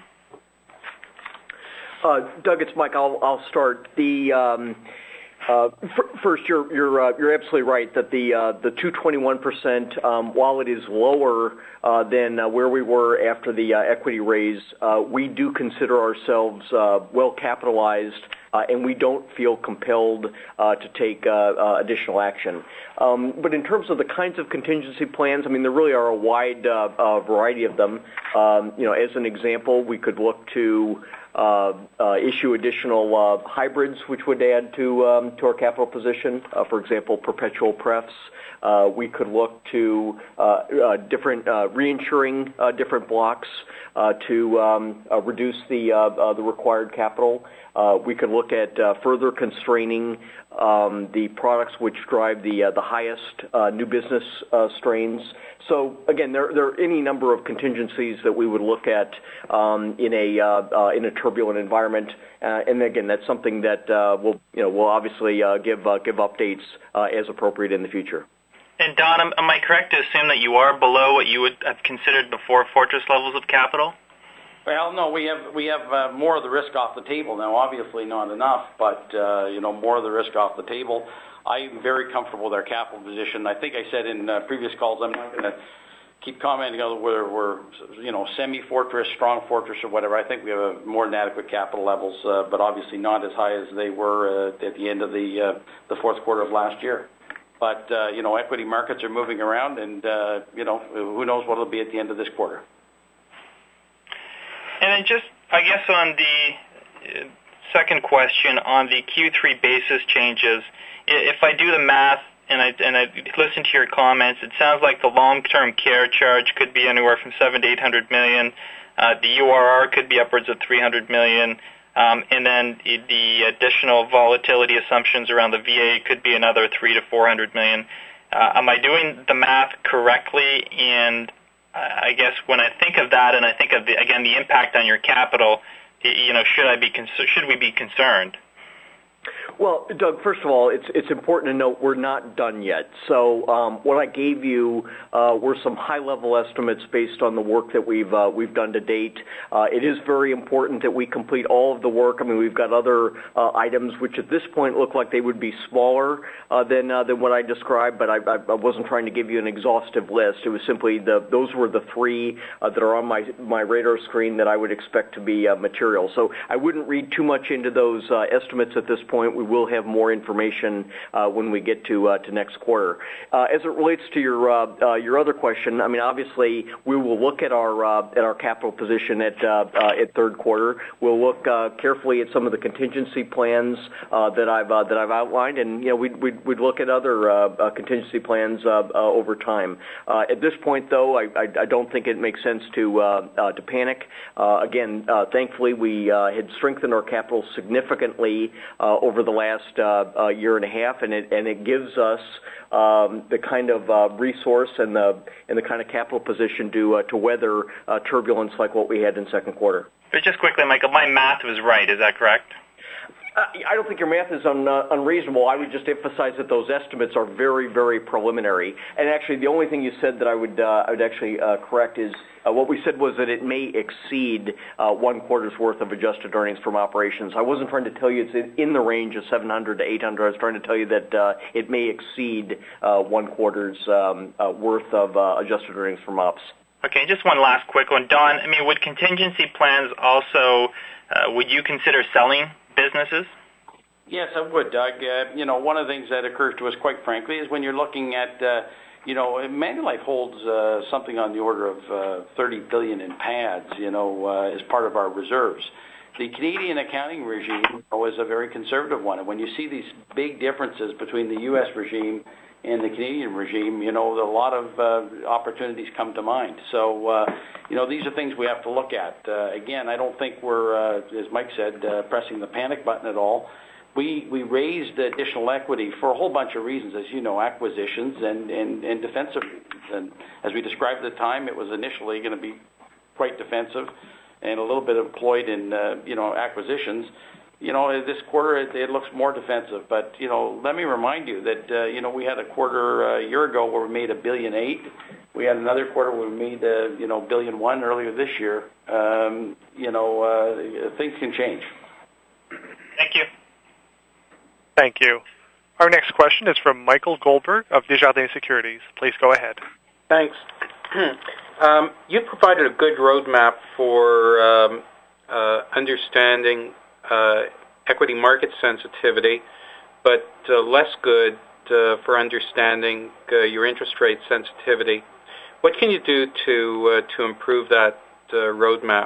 Uh, Doug, it's Mike. I'll, I'll start. The um, uh, f- first, you're you're uh, you're absolutely right that the uh, the two twenty-one percent, um, while it is lower uh, than uh, where we were after the uh, equity raise, uh, we do consider ourselves uh, well capitalized. Uh, and we don't feel compelled uh, to take uh, uh, additional action. Um, but in terms of the kinds of contingency plans, I mean, there really are a wide uh, uh, variety of them. Um, you know, as an example, we could look to uh, uh, issue additional uh, hybrids, which would add to um, to our capital position. Uh, for example, perpetual prefs. Uh, we could look to uh, uh, different uh, reinsuring uh, different blocks uh, to um, uh, reduce the uh, uh, the required capital. Uh, we could look at uh, further constraining um, the products which drive the uh, the highest uh, new business uh, strains. So again, there, there are any number of contingencies that we would look at um, in a uh, uh, in a turbulent environment. Uh, and again, that's something that uh, we'll you know we'll obviously uh, give uh, give updates uh, as appropriate in the future. And Don, am, am I correct to assume that you are below what you would have considered before fortress levels of capital? Well, no, we have we have uh, more of the risk off the table now. Obviously, not enough, but uh, you know, more of the risk off the table. I'm very comfortable with our capital position. I think I said in uh, previous calls, I'm not going to keep commenting on whether we're you know semi-fortress, strong fortress, or whatever. I think we have a more than adequate capital levels, uh, but obviously not as high as they were uh, at the end of the uh, the fourth quarter of last year. But uh, you know, equity markets are moving around, and uh, you know, who knows what it'll be at the end of this quarter. And then just, I guess, on the second question, on the Q three basis changes, if I do the math and I and I listen to your comments, it sounds like the long-term care charge could be anywhere from seven to eight hundred million. Uh, the U R R could be upwards of three hundred million, um, and then the additional volatility assumptions around the V A could be another three to four hundred million. Uh, am I doing the math correctly? And I guess when I think of that, and I think of the, again the impact on your capital, you know, should I be should we be concerned? Well, Doug, first of all, it's it's important to note we're not done yet. So um, what I gave you uh, were some high-level estimates based on the work that we've uh, we've done to date. Uh, it is very important that we complete all of the work. I mean, we've got other uh, items which at this point look like they would be smaller uh, than uh, than what I described, but I, I wasn't trying to give you an exhaustive list. It was simply the those were the three uh, that are on my my radar screen that I would expect to be uh, material. So I wouldn't read too much into those uh, estimates at this point. We will have more information uh, when we get to uh, to next quarter. Uh, as it relates to your uh, uh, your other question, I mean, obviously we will look at our uh, at our capital position at uh, uh, at third quarter. We'll look uh, carefully at some of the contingency plans uh, that I've uh, that I've outlined, and you know we'd we'd, we'd look at other uh, uh, contingency plans uh, uh, over time. Uh, at this point, though, I, I, I don't think it makes sense to uh, uh, to panic. Uh, again, uh, thankfully, we uh, had strengthened our capital significantly uh, over the last uh, uh, year and a half, and it and it gives us um, the kind of uh, resource and the and the kind of capital position to uh, to weather uh, turbulence like what we had in second quarter. But just quickly, Michael, my math was right. Is that correct? Uh, I don't think your math is un, uh, unreasonable. I would just emphasize that those estimates are very, very preliminary. And actually, the only thing you said that I would uh, I would actually uh, correct is uh, what we said was that it may exceed uh, one quarter's worth of adjusted earnings from operations. I wasn't trying to tell you it's in, in the range of seven hundred to eight hundred. I was trying to tell you that uh, it may exceed uh, one quarter's um, uh, worth of uh, adjusted earnings from ops. Okay, just one last quick one, Don. I mean, would contingency plans also uh, would you consider selling businesses? Yes, I would, Doug. Uh, you know, one of the things that occurs to us, quite frankly, is when you're looking at, uh, you know, Manulife holds uh, something on the order of uh, thirty billion dollars in P A Ds, you know, uh, as part of our reserves. the Canadian accounting regime was a very conservative one. And when you see these big differences between the U S regime and the Canadian regime, you know, a lot of uh, opportunities come to mind. So, uh, you know, these are things we have to look at. Uh, again, I don't think we're, uh, as Mike said, uh, pressing the panic button at all. We we raised additional equity for a whole bunch of reasons, as you know, acquisitions and, and, and defensive reasons. And as we described at the time, it was initially going to be quite defensive and a little bit employed in, uh, you know, acquisitions. You know, this quarter it, it looks more defensive. But, you know, let me remind you that, uh, you know, we had a quarter uh, a year ago where we made a billion eight. We had another quarter where we made, uh, you know, billion one earlier this year. Um, you know, uh, things can change. Thank you. Thank you. Our next question is from Michael Goldberg of Desjardins Securities. Please go ahead. Thanks. um, you provided a good roadmap for um, uh, understanding uh, equity market sensitivity, but uh, less good uh, for understanding uh, your interest rate sensitivity. What can you do to uh, to improve that uh, roadmap?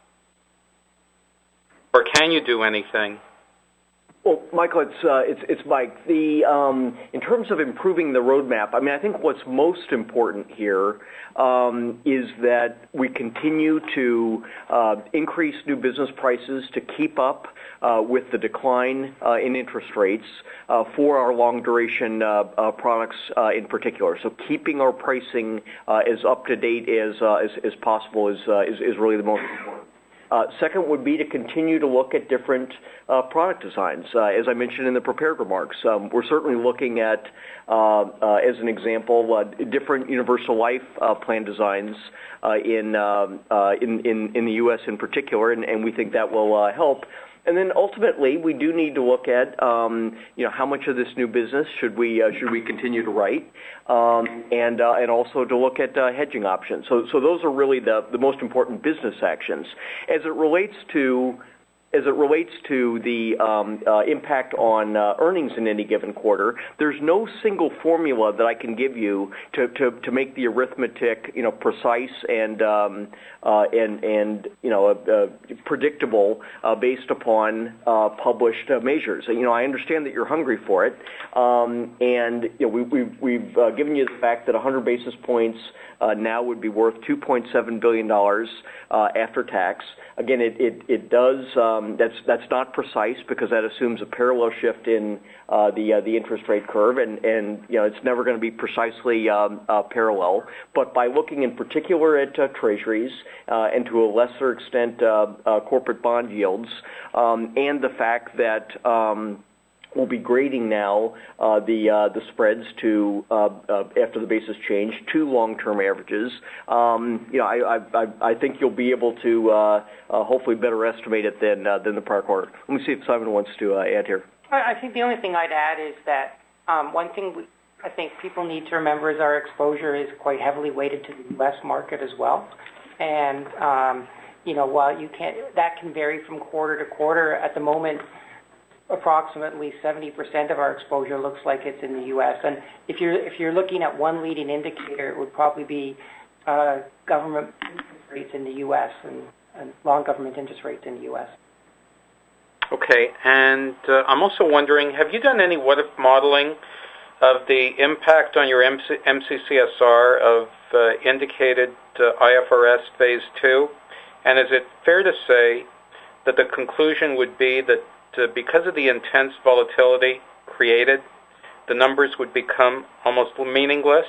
Or can you do anything? Well, Michael, it's uh, it's it's Mike. The um, in terms of improving the roadmap, I mean, I think what's most important here um, is that we continue to uh, increase new business prices to keep up uh, with the decline uh, in interest rates uh, for our long duration uh, uh, products uh, in particular. So keeping our pricing uh, as up to date as uh, as, as possible is, uh, is is really the most important. Uh, second would be to continue to look at different uh, product designs. Uh, as I mentioned in the prepared remarks, um, we're certainly looking at, uh, uh, as an example, uh, different universal life uh, plan designs uh, in, um, uh, in in in the U S in particular, and, and we think that will uh, help. And then ultimately, we do need to look at, um, you know, how much of this new business should we uh, should we continue to write, um, and uh, and also to look at uh, hedging options. So so those are really the the most important business actions. As it relates to As it relates to the um, uh, impact on uh, earnings in any given quarter, there's no single formula that I can give you to, to, to make the arithmetic, you know, precise and um, uh, and and you know uh, uh, predictable uh, based upon uh, published uh, measures. And, you know, I understand that you're hungry for it, um, and you know, we, we, we've uh, given you the fact that one hundred basis points uh, now would be worth two point seven billion dollars uh, after tax. Again, it it, it does. Um, That's that's not precise because that assumes a parallel shift in uh, the uh, the interest rate curve, and, and you know it's never going to be precisely um, uh, parallel. But by looking in particular at uh, treasuries uh, and to a lesser extent uh, uh, corporate bond yields, um, and the fact that um, we'll be grading now uh, the uh, the spreads to uh, uh, after the basis change to long-term averages. Um, you know, I, I I think you'll be able to uh, uh, hopefully better estimate it than uh, than the prior quarter. Let me see if Simon wants to uh, add here. I think the only thing I'd add is that um, one thing we, I think people need to remember is our exposure is quite heavily weighted to the U S market as well, and um, you know, while you can't, that can vary from quarter to quarter. At the moment, approximately seventy percent of our exposure looks like it's in the U S. And if you're if you're looking at one leading indicator, it would probably be uh, government interest rates in the U S and, and long government interest rates in the U S. Okay, and uh, I'm also wondering, have you done any what-if modeling of the impact on your M C C S R of uh, indicated uh, I F R S Phase two? And is it fair to say that the conclusion would be that Uh, because of the intense volatility created, the numbers would become almost meaningless?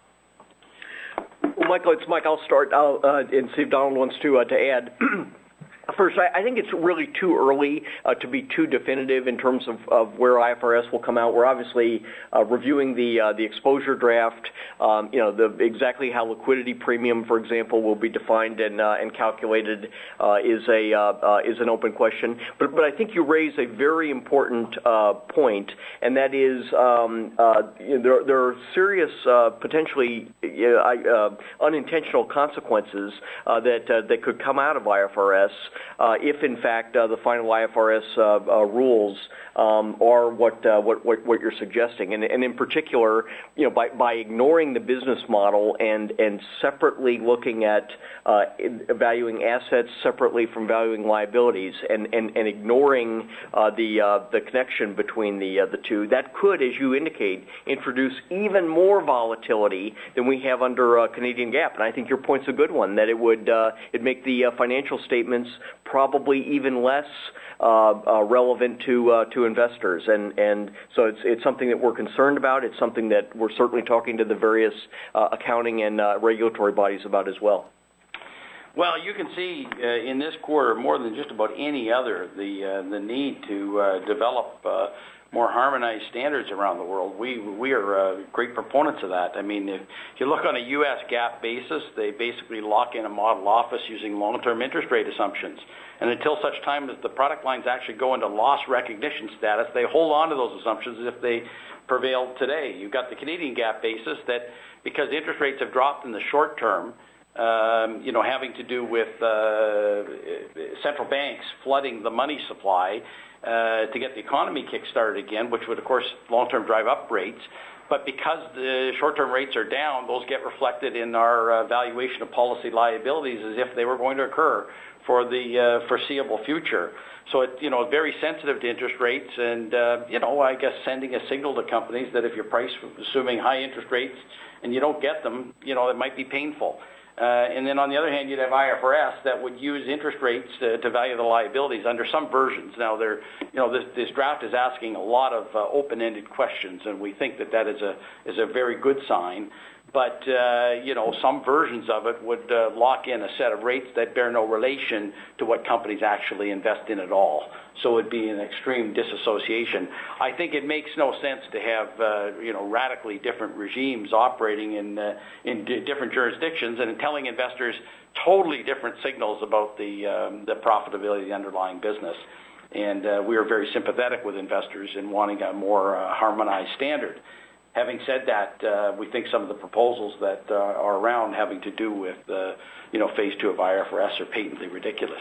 Well, Michael, it's Mike. I'll start I'll, uh, and see if Donald wants to uh, to add. First, I, I think it's really too early uh, to be too definitive in terms of, of where I F R S will come out. We're obviously uh, reviewing the uh, the exposure draft. Um, you know, the exactly how liquidity premium, for example, will be defined and uh, and calculated uh, is a uh, uh, is an open question. But but I think you raise a very important uh, point, and that is um, uh, you know, there there are serious uh, potentially uh, uh, unintentional consequences uh, that uh, that could come out of I F R S. uh, if in fact uh, the final I F R S uh, uh, rules um, are what, uh, what what what you're suggesting, and, and in particular, you know, by by ignoring the business model and and separately looking at uh, valuing assets separately from valuing liabilities, and and, and ignoring uh, the uh, the connection between the uh, the two, that could, as you indicate, introduce even more volatility than we have under uh, Canadian GAAP. And I think your point's a good one, that it would uh, it make the uh, financial statements probably even less uh, uh, relevant to uh, to investors. And and so it's it's something that we're concerned about. It's something that we're certainly talking to the various uh, accounting and uh, regulatory bodies about as well. Well, you can see uh, in this quarter, more than just about any other, the uh, the need to uh, develop uh, more harmonized standards around the world. We we are uh, great proponents of that. I mean, if you look on a U S GAAP basis, they basically lock in a model office using long-term interest rate assumptions. And until such time as the product lines actually go into loss recognition status, they hold on to those assumptions as if they prevailed today. You've got the Canadian GAAP basis that, because interest rates have dropped in the short term, Um, you know, having to do with uh, central banks flooding the money supply uh, to get the economy kick-started again, which would, of course, long-term drive up rates. But because the short-term rates are down, those get reflected in our uh, valuation of policy liabilities as if they were going to occur for the uh, foreseeable future. So, it, you know, very sensitive to interest rates, and, uh, you know, I guess sending a signal to companies that if you're price assuming high interest rates and you don't get them, you know, it might be painful. Uh, and then on the other hand, you'd have I F R S that would use interest rates to, to value the liabilities under some versions. Now, they're, you know, this, this draft is asking a lot of uh, open-ended questions, and we think that that is a is a very good sign. But uh, you know, some versions of it would uh, lock in a set of rates that bear no relation to what companies actually invest in at all. So it'd be an extreme disassociation. I think it makes no sense to have uh, you know, radically different regimes operating in uh, in d- different jurisdictions and telling investors totally different signals about the um, the profitability of the underlying business. And uh, we are very sympathetic with investors in wanting a more uh, harmonized standard. Having said that, uh, we think some of the proposals that uh, are around having to do with uh, you know, phase two of I F R S are patently ridiculous.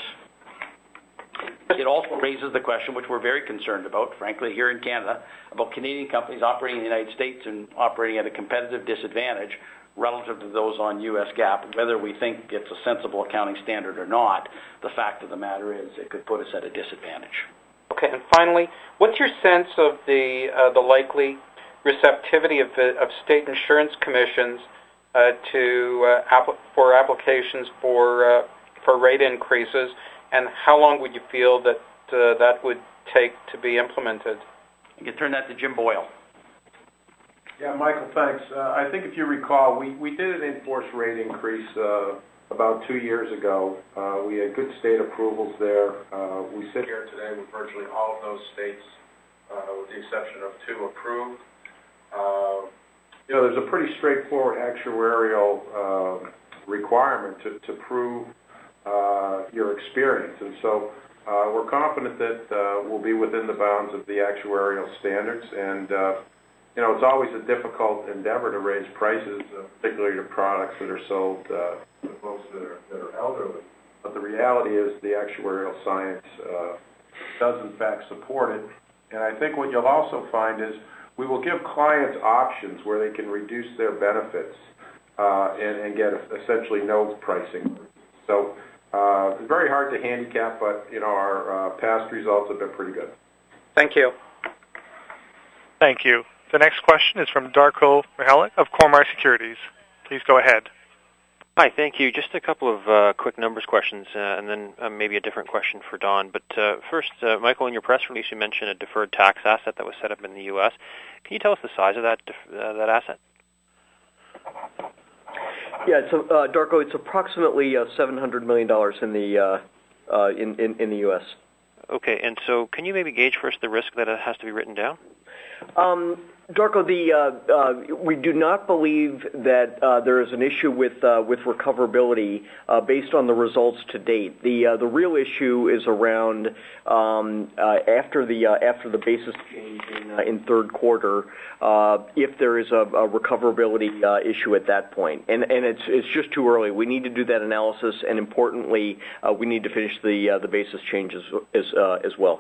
It also raises the question, which we're very concerned about, frankly, here in Canada, about Canadian companies operating in the United States and operating at a competitive disadvantage relative to those on U S GAAP. Whether we think it's a sensible accounting standard or not, the fact of the matter is it could put us at a disadvantage. Okay, and finally, what's your sense of the uh, the likely receptivity of, the, of state insurance commissions uh, to uh, app- for applications for uh, for rate increases, and how long would you feel that uh, that would take to be implemented? You can turn that to Jim Boyle. Yeah, Michael, thanks. Uh, I think if you recall, we, we did an in-force rate increase uh, about two years ago. Uh, we had good state approvals there. Uh, we sit here today with virtually all of those states, uh, with the exception of two, approved. Uh, you know, there's a pretty straightforward actuarial uh, requirement to, to prove uh, your experience. And so uh, we're confident that uh, we'll be within the bounds of the actuarial standards. And, uh, you know, it's always a difficult endeavor to raise prices, uh, particularly to products that are sold uh, to folks that are, that are elderly. But the reality is the actuarial science uh, does, in fact, support it. And I think what you'll also find is we will give clients options where they can reduce their benefits uh, and, and get essentially no pricing. So uh, it's very hard to handicap, but you know, our uh, past results have been pretty good. Thank you. Thank you. The next question is from Darko Mihelic of Cormark Securities. Please go ahead. Hi, thank you. Just a couple of uh, quick numbers questions, uh, and then uh, maybe a different question for Don. But uh, first, uh, Michael, in your press release, you mentioned a deferred tax asset that was set up in the U S. Can you tell us the size of that uh, that asset? Yeah, so uh, Darko, it's approximately uh, seven hundred million dollars in the uh, uh, in, in in the U S. Okay, and so can you maybe gauge for us the risk that it has to be written down? Um, Darko, the, uh, uh, we do not believe that uh, there is an issue with uh, with recoverability uh, based on the results to date. The uh, the real issue is around um, uh, after the uh, after the basis change in, uh, in third quarter, uh, if there is a, a recoverability uh, issue at that point, and and it's it's just too early. We need to do that analysis, and importantly, uh, we need to finish the uh, the basis changes as uh, as well.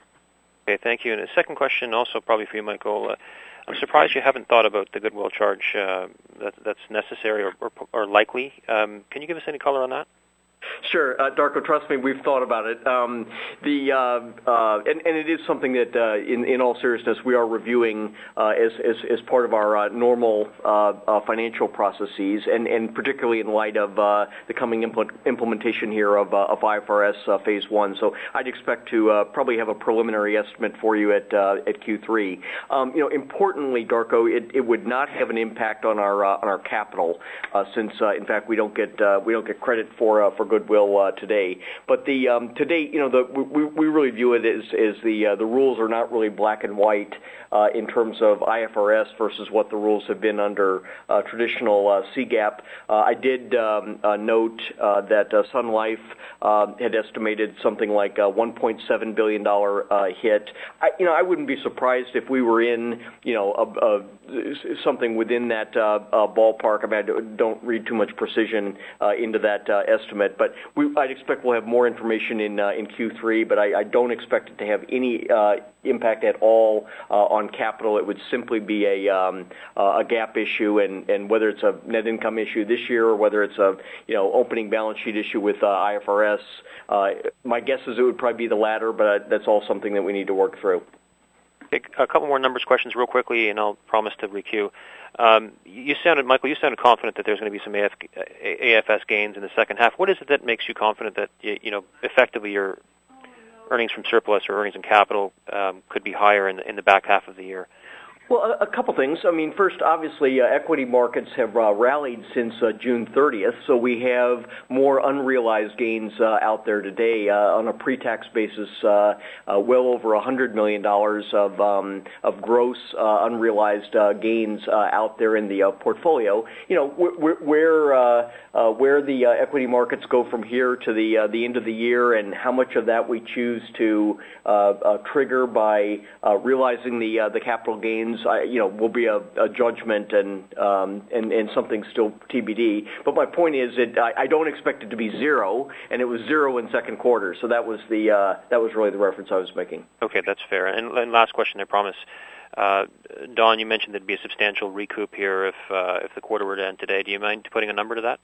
Okay, thank you. And a second question, also probably for you, Michael. Uh, I'm surprised you haven't thought about the goodwill charge uh, that, that's necessary or, or, or likely. Um, can you give us any color on that? Sure, uh, Darko. Trust me, we've thought about it. Um, the uh, uh, and, and it is something that, uh, in, in all seriousness, we are reviewing uh, as, as as part of our uh, normal uh, uh, financial processes, and, and particularly in light of uh, the coming impl- implementation here of, uh, of I F R S uh, Phase One. So I'd expect to uh, probably have a preliminary estimate for you at uh, at Q three. Um, you know, importantly, Darko, it, it would not have an impact on our uh, on our capital, uh, since uh, in fact we don't get uh, we don't get credit for uh, for goodwill uh, today. But the um, to date, you know, the, we, we really view it as, as the uh, the rules are not really black and white uh, in terms of I F R S versus what the rules have been under uh, traditional uh, C GAAP. Uh, I did um, uh, note uh, that uh, Sun Life uh, had estimated something like a one point seven billion dollars uh, hit. I, you know, I wouldn't be surprised if we were in, you know, a, a, something within that uh, uh, ballpark. I mean, I don't read too much precision uh, into that uh, estimate, but we, I'd expect we'll have more information in uh, in Q three, but I, I don't expect it to have any uh, impact at all uh, on capital. It would simply be a um, uh, a GAAP issue, and, and whether it's a net income issue this year or whether it's a you know opening balance sheet issue with uh, I F R S, uh, my guess is it would probably be the latter, but that's all something that we need to work through. Okay, a couple more numbers questions real quickly, and I'll promise to requeue. Um, you sounded, Michael, you sounded confident that there's going to be some A F S gains in the second half. What is it that makes you confident that, you know, effectively your earnings from surplus or earnings in capital um, could be higher in the, in the back half of the year? Well, a, a couple things. I mean, first, obviously, uh, equity markets have uh, rallied since uh, June thirtieth, so we have more unrealized gains uh, out there today uh, on a pre-tax basis, uh, uh, well over one hundred million dollars of um, of gross uh, unrealized uh, gains uh, out there in the uh, portfolio. You know, wh- wh- where uh, uh, where the uh, equity markets go from here to the uh, the end of the year, and how much of that we choose to uh, uh, trigger by uh, realizing the uh, the capital gains. I, you know, will be a, a judgment and, um, and and something still T B D. But my point is that I, I don't expect it to be zero, and it was zero in second quarter. So that was the uh, that was really the reference I was making. Okay, that's fair. And, and last question, I promise. Uh, Don, you mentioned there'd be a substantial recoup here if uh, if the quarter were to end today. Do you mind putting a number to that?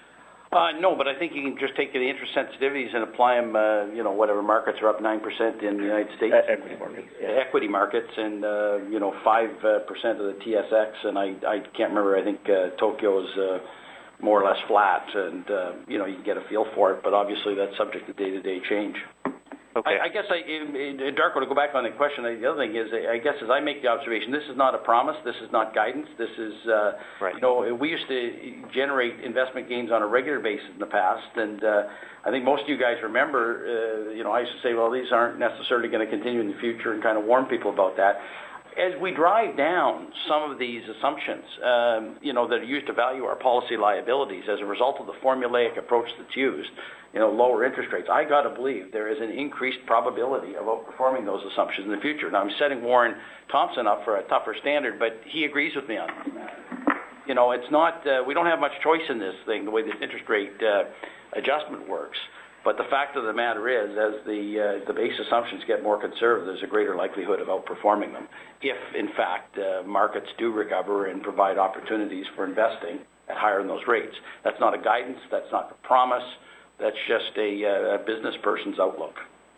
Uh, no, but I think you can just take the interest sensitivities and apply them, uh, you know, whatever markets are up nine percent in the United States. Uh, equity markets. Uh, equity markets and, uh, you know, five percent of the T S X, and I, I can't remember, I think uh, Tokyo's uh, more or less flat, and, uh, you know, you can get a feel for it, but obviously that's subject to day-to-day change. Okay. I, I guess, I, Darko, to go back on the question, the other thing is, I guess as I make the observation, this is not a promise, this is not guidance, this is, uh, right. you know, we used to generate investment gains on a regular basis in the past, and uh, I think most of you guys remember, uh, you know, I used to say, well, these aren't necessarily going to continue in the future, and kind of warn people about that. As we drive down some of these assumptions, um, you know, that are used to value our policy liabilities as a result of the formulaic approach that's used, you know, lower interest rates, I got to believe there is an increased probability of outperforming those assumptions in the future. Now, I'm setting Warren Thompson up for a tougher standard, but he agrees with me on that. You know, it's not, uh, we don't have much choice in this thing, the way this interest rate uh, adjustment works. But the fact of the matter is, as the uh, the base assumptions get more conservative, there's a greater likelihood of outperforming them if, in fact, uh, markets do recover and provide opportunities for investing at higher than those rates. That's not a guidance. That's not a promise. That's just a, uh, a business person's outlook.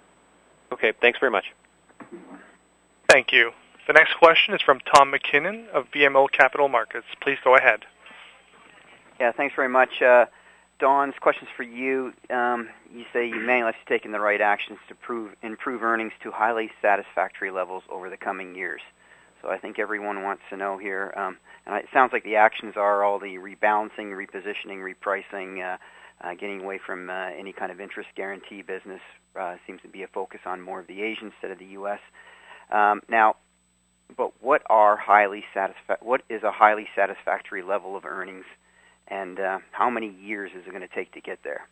Okay, thanks very much. Thank you. The next question is from Tom McKinnon of B M O Capital Markets. Please go ahead. Yeah, thanks very much. Uh, Don, this question's for you. Um, you say you may have taken the right actions to prove, improve earnings to highly satisfactory levels over the coming years. So I think everyone wants to know here, um, and it sounds like the actions are all the rebalancing, repositioning, repricing, uh, uh, getting away from uh, any kind of interest guarantee business. Uh, seems to be a focus on more of the Asia instead of the U S. Um, now, but what are highly satisfa- What is a highly satisfactory level of earnings, and uh, how many years is it going to take to get there?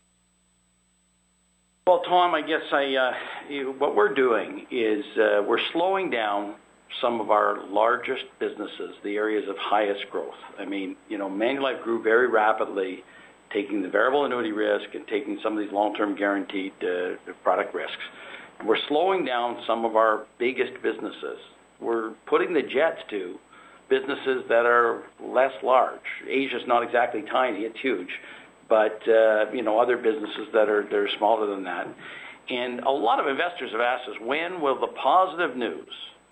Well, Tom, I guess I uh, you, what we're doing is uh, we're slowing down some of our largest businesses, the areas of highest growth. I mean, you know, Manulife grew very rapidly, taking the variable annuity risk and taking some of these long-term guaranteed uh, product risks. We're slowing down some of our biggest businesses. We're putting the jets to businesses that are less large. Asia's not exactly tiny, it's huge, but uh, you know, other businesses that are, that are smaller than that. And a lot of investors have asked us, when will the positive news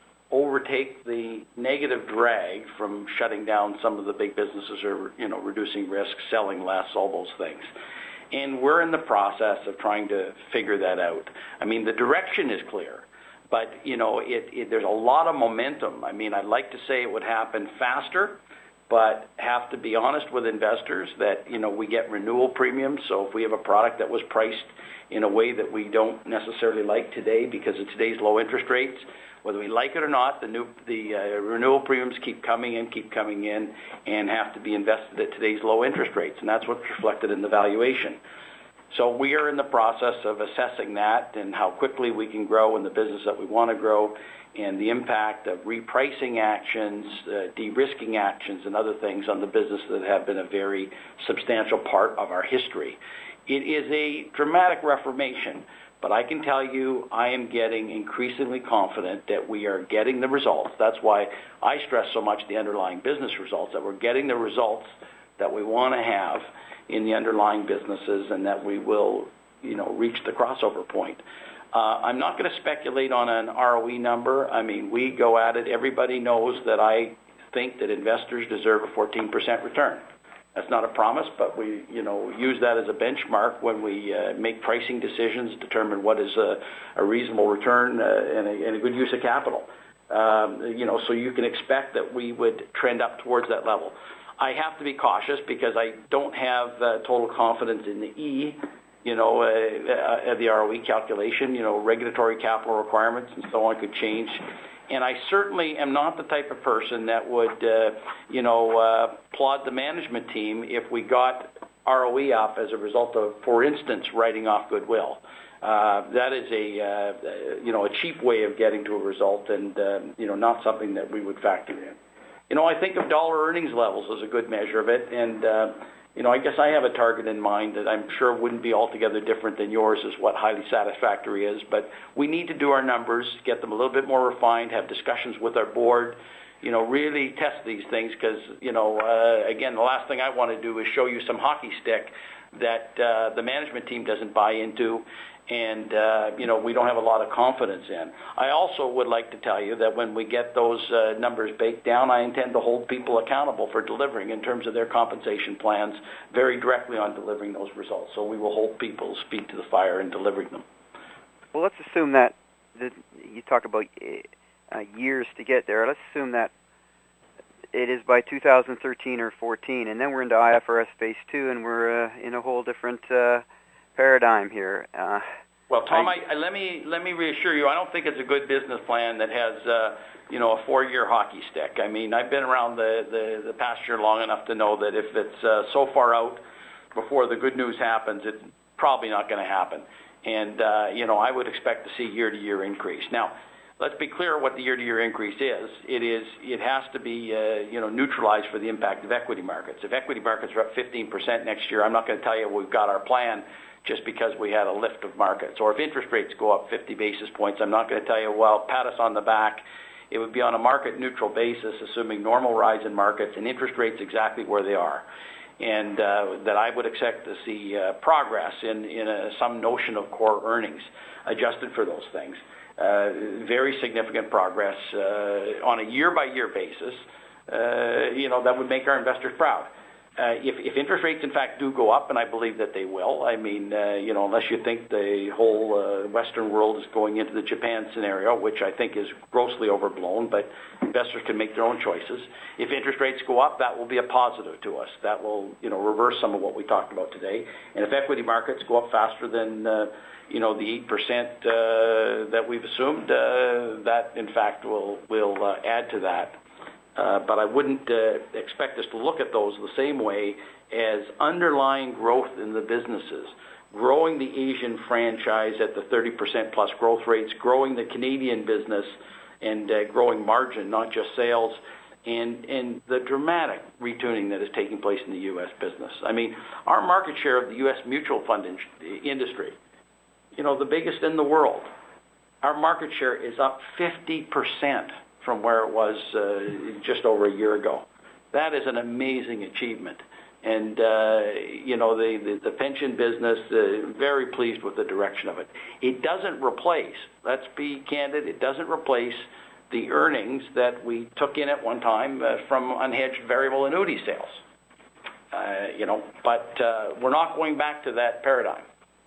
overtake the negative drag from shutting down some of the big businesses or, you know, reducing risk, selling less, all those things. And we're in the process of trying to figure that out. I mean, the direction is clear, but, you know, it, it, there's a lot of momentum. I mean, I'd like to say it would happen faster, but have to be honest with investors that, you know, we get renewal premiums. So if we have a product that was priced in a way that we don't necessarily like today because of today's low interest rates, whether we like it or not, the new the uh, renewal premiums keep coming in, keep coming in, and have to be invested at today's low interest rates, and that's what's reflected in the valuation. So we are in the process of assessing that and how quickly we can grow in the business that we want to grow, and the impact of repricing actions, uh, de-risking actions, and other things on the business that have been a very substantial part of our history. It is a dramatic reformation. But I can tell you, I am getting increasingly confident that we are getting the results. That's why I stress so much the underlying business results, that we're getting the results that we want to have in the underlying businesses, and that we will, you know, reach the crossover point. Uh, I'm not going to speculate on an R O E number. I mean, we go at it. Everybody knows that I think that investors deserve a fourteen percent return. That's not a promise, but we, you know, use that as a benchmark when we uh, make pricing decisions, determine what is a, a reasonable return uh, and, a, and a good use of capital. Um, you know, so you can expect that we would trend up towards that level. I have to be cautious because I don't have uh, total confidence in the E, you know, uh, uh, the R O E calculation. You know, regulatory capital requirements and so on could change. And I certainly am not the type of person that would, uh, you know, uh, applaud the management team if we got R O E up as a result of, for instance, writing off goodwill. Uh, that is a, uh, you know, a cheap way of getting to a result, and uh, you know, not something that we would factor in. You know, I think of dollar earnings levels as a good measure of it, and uh, you know, I guess I have a target in mind that I'm sure wouldn't be altogether different than yours as what highly satisfactory is. But we need to do our numbers, get them a little bit more refined, have discussions with our board, you know, really test these things because, you know, uh, again, the last thing I want to do is show you some hockey stick that uh, the management team doesn't buy into, and, uh, you know, we don't have a lot of confidence in. I also would like to tell you that when we get those uh, numbers baked down, I intend to hold people accountable for delivering in terms of their compensation plans very directly on delivering those results. So we will hold people's feet to the fire in delivering them. Well, let's assume that, that you talk about uh, years to get there. Let's assume that it is by two thousand thirteen or fourteen, and then we're into I F R S Phase two, and we're uh, in a whole different uh, paradigm here. Uh, well, Tom, I, I, let me let me reassure you. I don't think it's a good business plan that has, uh, you know, a four-year hockey stick. I mean, I've been around the, the, the pasture long enough to know that if it's uh, so far out before the good news happens, it's probably not going to happen. And uh, you know, I would expect to see year-to-year increase. Now, let's be clear what the year-to-year increase is. It is. It has to be, uh, you know, neutralized for the impact of equity markets. If equity markets are up fifteen percent next year, I'm not going to tell you we've got our plan just because we had a lift of markets. Or if interest rates go up fifty basis points, I'm not going to tell you, well, pat us on the back. It would be on a market-neutral basis, assuming normal rise in markets and interest rates exactly where they are. And uh, that I would expect to see uh, progress in, in a, some notion of core earnings adjusted for those things. Uh, very significant progress uh, on a year-by-year basis. Uh, you know, that would make our investors proud. Uh, if, if interest rates, in fact, do go up, and I believe that they will, I mean, uh, you know, unless you think the whole uh, Western world is going into the Japan scenario, which I think is grossly overblown, but investors can make their own choices. If interest rates go up, that will be a positive to us. That will, you know, reverse some of what we talked about today. And if equity markets go up faster than, uh, you know, the eight percent uh, that we've assumed, uh, that, in fact, will, will uh, add to that. Uh, but I wouldn't uh, expect us to look at those the same way as underlying growth in the businesses, growing the Asian franchise at the thirty percent plus growth rates, growing the Canadian business and uh, growing margin, not just sales, and, and the dramatic retuning that is taking place in the U S business. I mean, our market share of the U S mutual fund in- industry, you know, the biggest in the world, our market share is up fifty percent. From where it was uh, just over a year ago. That is an amazing achievement. And, uh, you know, the, the, the pension business, uh, very pleased with the direction of it. It doesn't replace, let's be candid, it doesn't replace the earnings that we took in at one time uh, from unhedged variable annuity sales. Uh, you know, but uh, we're not going back to that paradigm.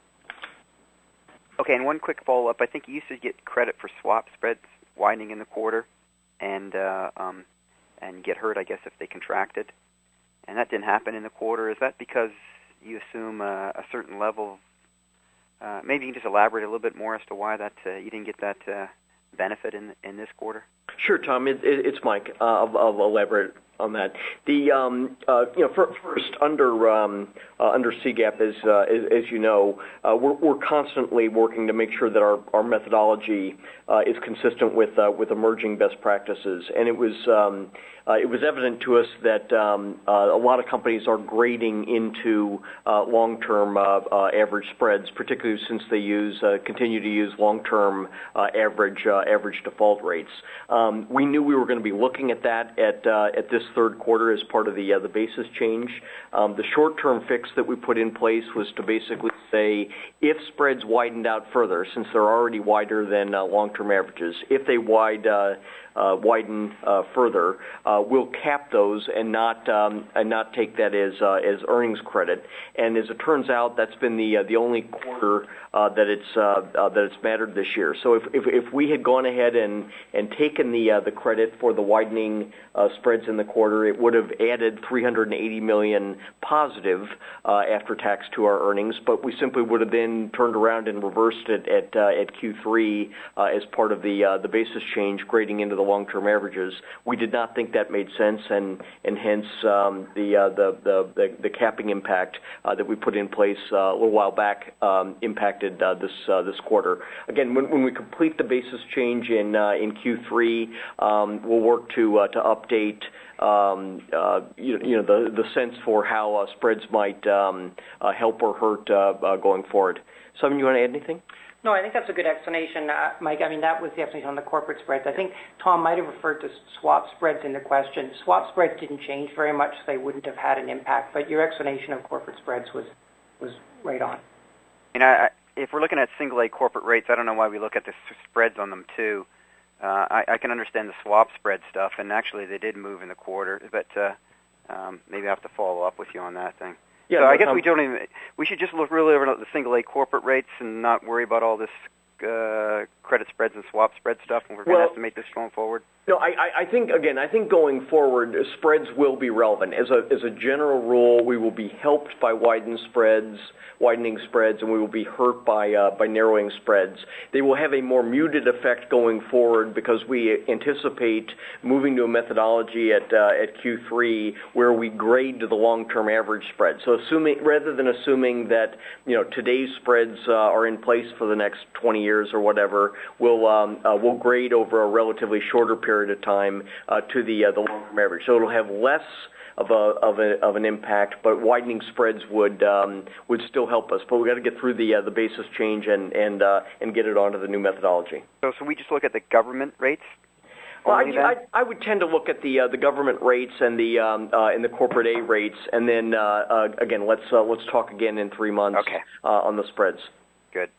Okay, and one quick follow-up. I think you used to get credit for swap spreads widening in the quarter. And uh, um, and get hurt, I guess, if they contracted, and that didn't happen in the quarter. Is that because you assume uh, a certain level? Of, uh, maybe you can just elaborate a little bit more as to why that uh, you didn't get that uh, benefit in in this quarter. Sure, Tom. It, it, it's Mike. Uh, I'll, I'll elaborate on that. The um, uh, you know first under um, uh, under C GAAP, as, uh, as as you know, uh, we're we're constantly working to make sure that our, our methodology uh, is consistent with uh, with emerging best practices, and it was. Um, Uh, it was evident to us that um, uh, a lot of companies are grading into uh, long-term uh, uh, average spreads, particularly since they use uh, continue to use long-term uh, average uh, average default rates. Um, we knew we were going to be looking at that at uh, at this third quarter as part of the uh, the basis change. Um, the short-term fix that we put in place was to basically say if spreads widened out further, since they're already wider than uh, long-term averages, if they wide uh, Uh, widen uh, further, uh, we'll cap those and not um, and not take that as uh, as earnings credit. And as it turns out, that's been the uh, the only quarter uh, that it's uh, uh, that it's mattered this year. So if, if if we had gone ahead and and taken the uh, the credit for the widening uh, spreads in the quarter, it would have added three hundred eighty million positive uh, after tax to our earnings. But we simply would have then turned around and reversed it at uh, at Q three uh, as part of the uh, the basis change, grading into the long-term averages. We did not think that made sense, and and hence um, the, uh, the the the the capping impact uh, that we put in place uh, a little while back um, impacted uh, this uh, this quarter. Again, when, when we complete the basis change in uh, in Q three, um, we'll work to uh, to update. Um, uh, you, you know the the sense for how uh, spreads might um, uh, help or hurt uh, uh, going forward. Simon, you want to add anything? No, I think that's a good explanation, uh, Mike. I mean, that was the explanation on the corporate spreads. I think Tom might have referred to swap spreads in the question. Swap spreads didn't change very much, so they wouldn't have had an impact. But your explanation of corporate spreads was was right on. And I, if we're looking at single A corporate rates, I don't know why we look at the spreads on them too. Uh, I, I can understand the swap spread stuff, and actually they did move in the quarter. But uh, um, maybe I have to follow up with you on that thing. Yeah, so I guess um, we don't even. We should just look really over the single A corporate rates and not worry about all this uh, credit spreads and swap spread stuff when we're well, going to estimate this going forward. No, I, I think again, I think going forward, spreads will be relevant. As a as a general rule, we will be helped by widened spreads, widening spreads, and we will be hurt by uh, by narrowing spreads. They will have a more muted effect going forward because we anticipate moving to a methodology at uh, at Q three where we grade to the long-term average spread. So assuming rather than assuming that you know today's spreads uh, are in place for the next twenty years or whatever, we'll um, uh, we'll grade over a relatively shorter period of time uh, to the uh, the long-term average. So it'll have less of a of a of an impact, but widening spreads would um, would still help us. But we got to get through the uh, the basis change and and uh, and get it onto the new methodology. So, so we just look at the government rates. Well, I, I, I would tend to look at the uh, the government rates and the um, uh, and the corporate A rates, and then uh, uh, again let's uh, let's talk again in three months okay. uh, on the spreads. Good.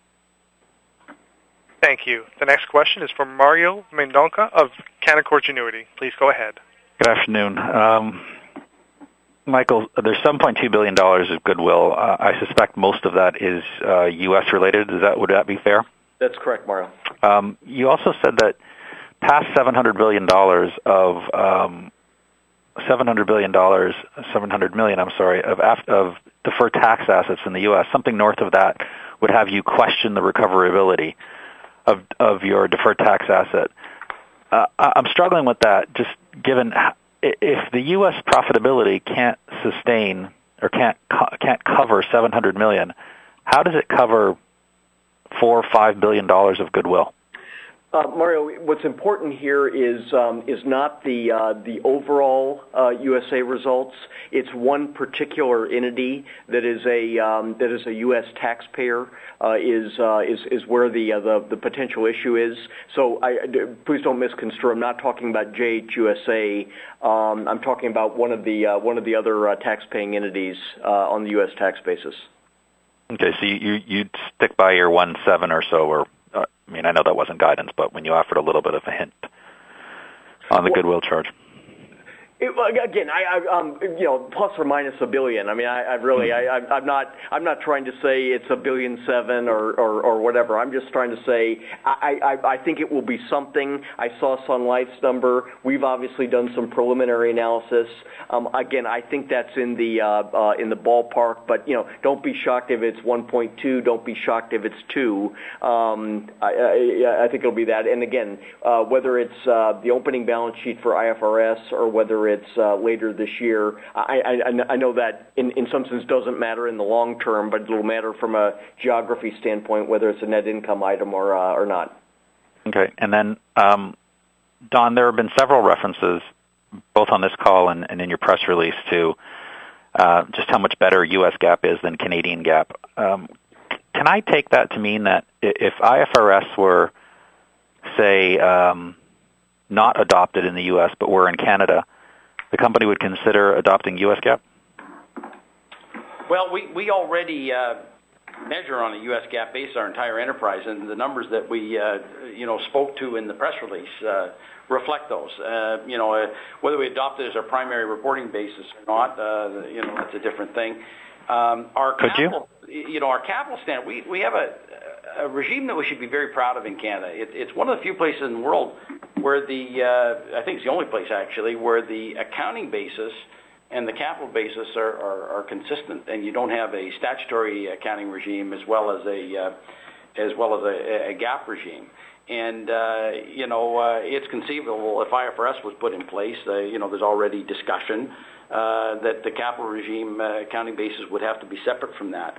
Thank you. The next question is from Mario Mendonca of Canaccord Genuity. Please go ahead. Good afternoon. Um, Michael, there's seven point two billion dollars of goodwill. Uh, I suspect most of that is uh, U S related. Is that, would that be fair? That's correct, Mario. Um, you also said that past seven hundred billion dollars of um, seven hundred billion dollars, seven hundred million dollars, I'm sorry, of, of deferred tax assets in the U S, something north of that would have you question the recoverability of of your deferred tax asset. Uh, I'm struggling with that, just given if the U S profitability can't sustain or can't can't cover seven hundred million dollars, how does it cover four or five billion dollars of goodwill? Uh, Mario, what's important here is um, is not the uh, the overall uh, U S A results. It's one particular entity that is a um, that is a U S taxpayer uh, is uh, is is where the, uh, the the potential issue is. So I, please don't misconstrue. I'm not talking about J H U S A. Um, I'm talking about one of the uh, one of the other uh, tax-paying entities uh, on the U S tax basis. Okay, so you you'd stick by your one seven or so, or uh, I mean, I know that wasn't guidance, but when you offered a little bit of a hint on the well, goodwill charge. It, again, I, I, um, you know, plus or minus a billion. I mean, I, I really, I, I, I'm not, I'm not trying to say it's a billion seven or, or, or whatever. I'm just trying to say I, I, I think it will be something. I saw Sun Life's number. We've obviously done some preliminary analysis. Um, again, I think that's in the uh, uh, in the ballpark. But you know, don't be shocked if it's one point two. Don't be shocked if it's two. Um, I, I, I think it'll be that. And again, uh, whether it's uh, the opening balance sheet for I F R S or whether it's uh, later this year. I, I, I know that in, in some sense doesn't matter in the long term, but it'll matter from a geography standpoint, whether it's a net income item or uh, or not. Okay, and then um, Don, there have been several references, both on this call and, and in your press release, to uh, just how much better U S GAAP is than Canadian GAAP. Um, can I take that to mean that if I F R S were, say, um, not adopted in the U S but were in Canada, the company would consider adopting U S GAAP? Well, we, we already uh, measure on a U S GAAP basis our entire enterprise, and the numbers that we uh, you know spoke to in the press release uh, reflect those. Uh, you know, uh, whether we adopt it as our primary reporting basis or not, uh, you know, that's a different thing. Um, our Could capital, you? you know, our capital stand, we we have a, a regime that we should be very proud of in Canada. It, it's one of the few places in the world where the, uh, I think it's the only place actually, where the accounting basis and the capital basis are, are, are consistent, and you don't have a statutory accounting regime as well as a, uh, as well as a, a GAAP regime. And, uh, you know, uh, it's conceivable if I F R S was put in place, uh, you know, there's already discussion uh, that the capital regime uh, accounting basis would have to be separate from that.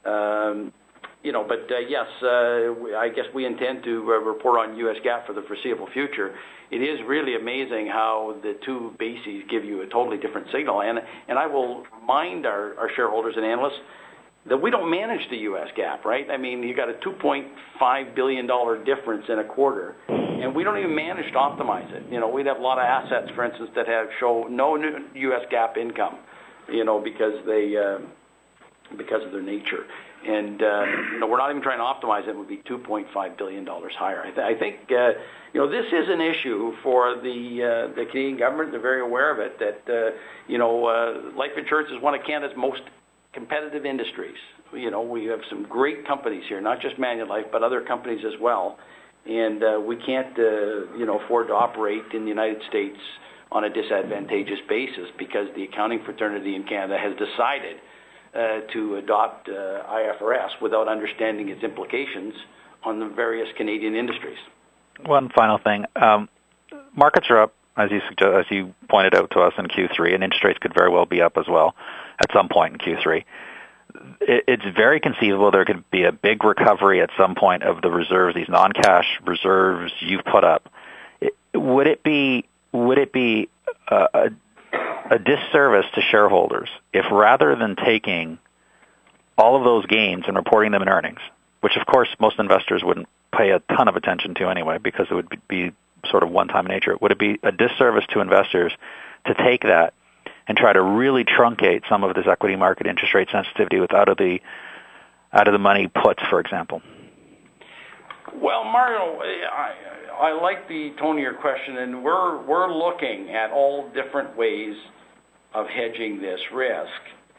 Um, You know, but uh, yes, uh, I guess we intend to uh, report on U S GAAP for the foreseeable future. It is really amazing how the two bases give you a totally different signal. And and I will remind our, our shareholders and analysts that we don't manage the U S GAAP, right? I mean, you got a two point five billion dollars difference in a quarter, and we don't even manage to optimize it. You know, we'd have a lot of assets, for instance, that have show no new U S GAAP income, you know, because they uh, because of their nature. And uh, you know, we're not even trying to optimize it. It would be two point five billion dollars higher. I, th- I think uh, you know this is an issue for the uh, the Canadian government. They're very aware of it. That uh, you know, uh, life insurance is one of Canada's most competitive industries. You know, we have some great companies here, not just Manulife, but other companies as well. And uh, we can't uh, you know afford to operate in the United States on a disadvantageous basis because the accounting fraternity in Canada has decided Uh, to adopt uh, I F R S without understanding its implications on the various Canadian industries. One final thing. Um, markets are up, as you suggest, as you pointed out to us in Q three, and interest rates could very well be up as well at some point in Q three. It, it's very conceivable there could be a big recovery at some point of the reserves, these non-cash reserves you've put up. It, would it be would it be uh, a a disservice to shareholders if rather than taking all of those gains and reporting them in earnings, which of course most investors wouldn't pay a ton of attention to anyway because it would be sort of one-time nature, would it be a disservice to investors to take that and try to really truncate some of this equity market interest rate sensitivity with out of the out of the money puts, for example? Well, Mario, I, I like the tone of your question, and we're we're looking at all different ways of hedging this risk.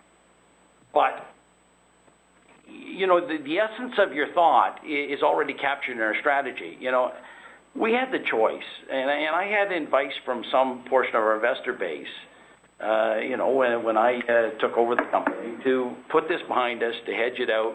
But, you know, the, the essence of your thought is already captured in our strategy. You know, we had the choice, and, and I had advice from some portion of our investor base, uh, you know, when, when I uh, took over the company, to put this behind us, to hedge it out.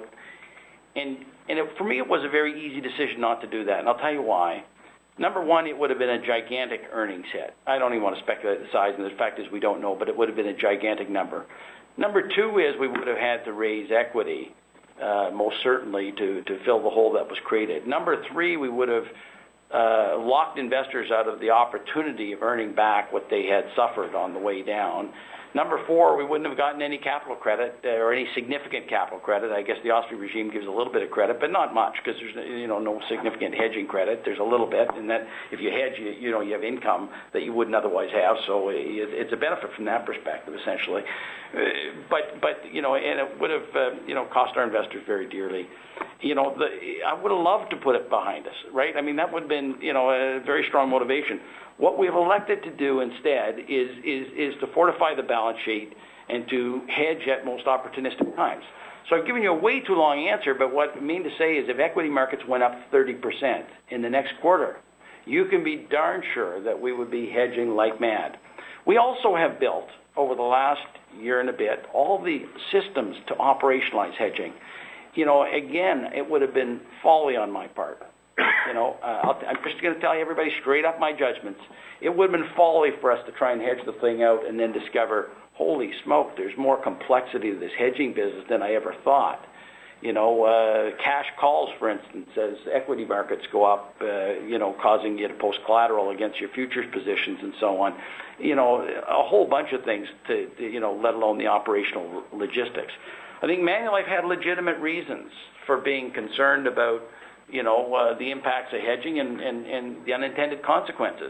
And, and it, for me, it was a very easy decision not to do that, and I'll tell you why. Number one, it would have been a gigantic earnings hit. I don't even want to speculate the size, and the fact is we don't know, but it would have been a gigantic number. Number two is we would have had to raise equity, uh, most certainly, to, to fill the hole that was created. Number three, we would have uh, locked investors out of the opportunity of earning back what they had suffered on the way down. Number four, we wouldn't have gotten any capital credit uh, or any significant capital credit. I guess the Austrian regime gives a little bit of credit, but not much because there's you know no significant hedging credit. There's a little bit, and that if you hedge, you, you know you have income that you wouldn't otherwise have. So it, it's a benefit from that perspective, essentially. Uh, but but you know, and it would have uh, you know cost our investors very dearly. You know, the, I would have loved to put it behind us, right? I mean, that would have been you know a very strong motivation. What we've elected to do instead is, is, is to fortify the balance sheet and to hedge at most opportunistic times. So I've given you a way too long answer, but what I mean to say is if equity markets went up thirty percent in the next quarter, you can be darn sure that we would be hedging like mad. We also have built, over the last year and a bit, all the systems to operationalize hedging. You know, again, it would have been folly on my part. You know, uh, I'll, I'm just going to tell you, everybody, straight up my judgments. It would have been folly for us to try and hedge the thing out and then discover, holy smoke, there's more complexity to this hedging business than I ever thought. You know, uh, cash calls, for instance, as equity markets go up, uh, you know, causing you to post collateral against your futures positions and so on. You know, a whole bunch of things to, to you know, let alone the operational logistics. I think Manulife had legitimate reasons for being concerned about you know, uh, the impacts of hedging and, and, and the unintended consequences.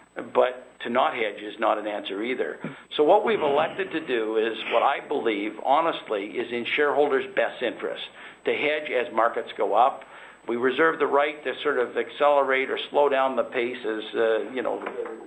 But to not hedge is not an answer either. So what we've elected to do is what I believe, honestly, is in shareholders' best interest, to hedge as markets go up. We reserve the right to sort of accelerate or slow down the pace as, uh, you know,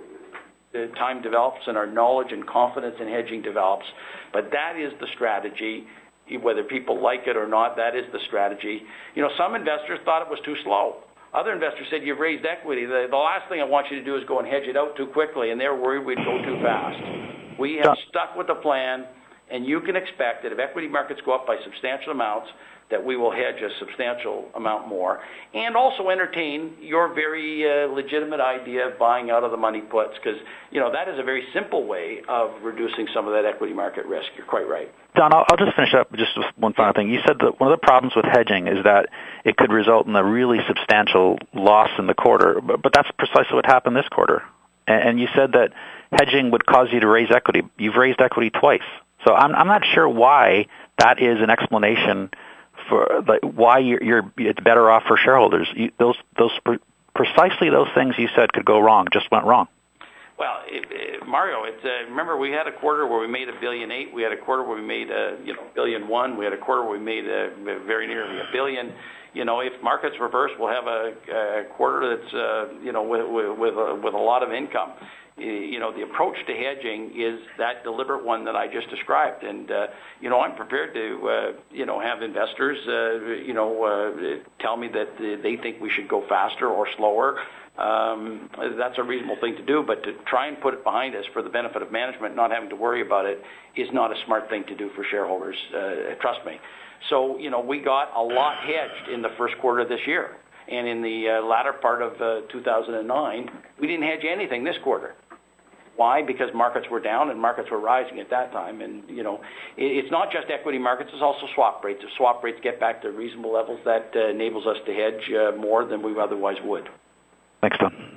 the time develops and our knowledge and confidence in hedging develops. But that is the strategy. Whether people like it or not, that is the strategy. You know, some investors thought it was too slow. Other investors said, you've raised equity. The, the last thing I want you to do is go and hedge it out too quickly, and they're worried we'd go too fast. We have stuck with the plan, and you can expect that if equity markets go up by substantial amounts, that we will hedge a substantial amount more, and also entertain your very uh, legitimate idea of buying out of the money puts, because, you know, that is a very simple way of reducing some of that equity market risk. You're quite right. Don, I'll, I'll just finish up just with one final thing. You said that one of the problems with hedging is that it could result in a really substantial loss in the quarter, but, but that's precisely what happened this quarter. And, and you said that hedging would cause you to raise equity. You've raised equity twice. So I'm, I'm not sure why that is an explanation for like, why you're, you're it's better off for shareholders. You, those those precisely those things you said could go wrong just went wrong. Well, it, it, Mario, it's uh, remember we had a quarter where we made a billion eight. We had a quarter where we made a you know billion one. We had a quarter where we made a, very nearly a billion. You know, if markets reverse, we'll have a, a quarter that's uh, you know with with with a, with a lot of income. You know, the approach to hedging is that deliberate one that I just described. And, uh, you know, I'm prepared to, uh, you know, have investors, uh, you know, uh, tell me that they think we should go faster or slower. Um, that's a reasonable thing to do. But to try and put it behind us for the benefit of management, not having to worry about it, is not a smart thing to do for shareholders. Uh, trust me. So, you know, we got a lot hedged in the first quarter of this year. And in the uh, latter part of uh, two thousand nine, we didn't hedge anything this quarter. Why? Because markets were down and markets were rising at that time. And, you know, it, it's not just equity markets, it's also swap rates. If swap rates get back to reasonable levels, that uh, enables us to hedge uh, more than we otherwise would. Thanks, Don.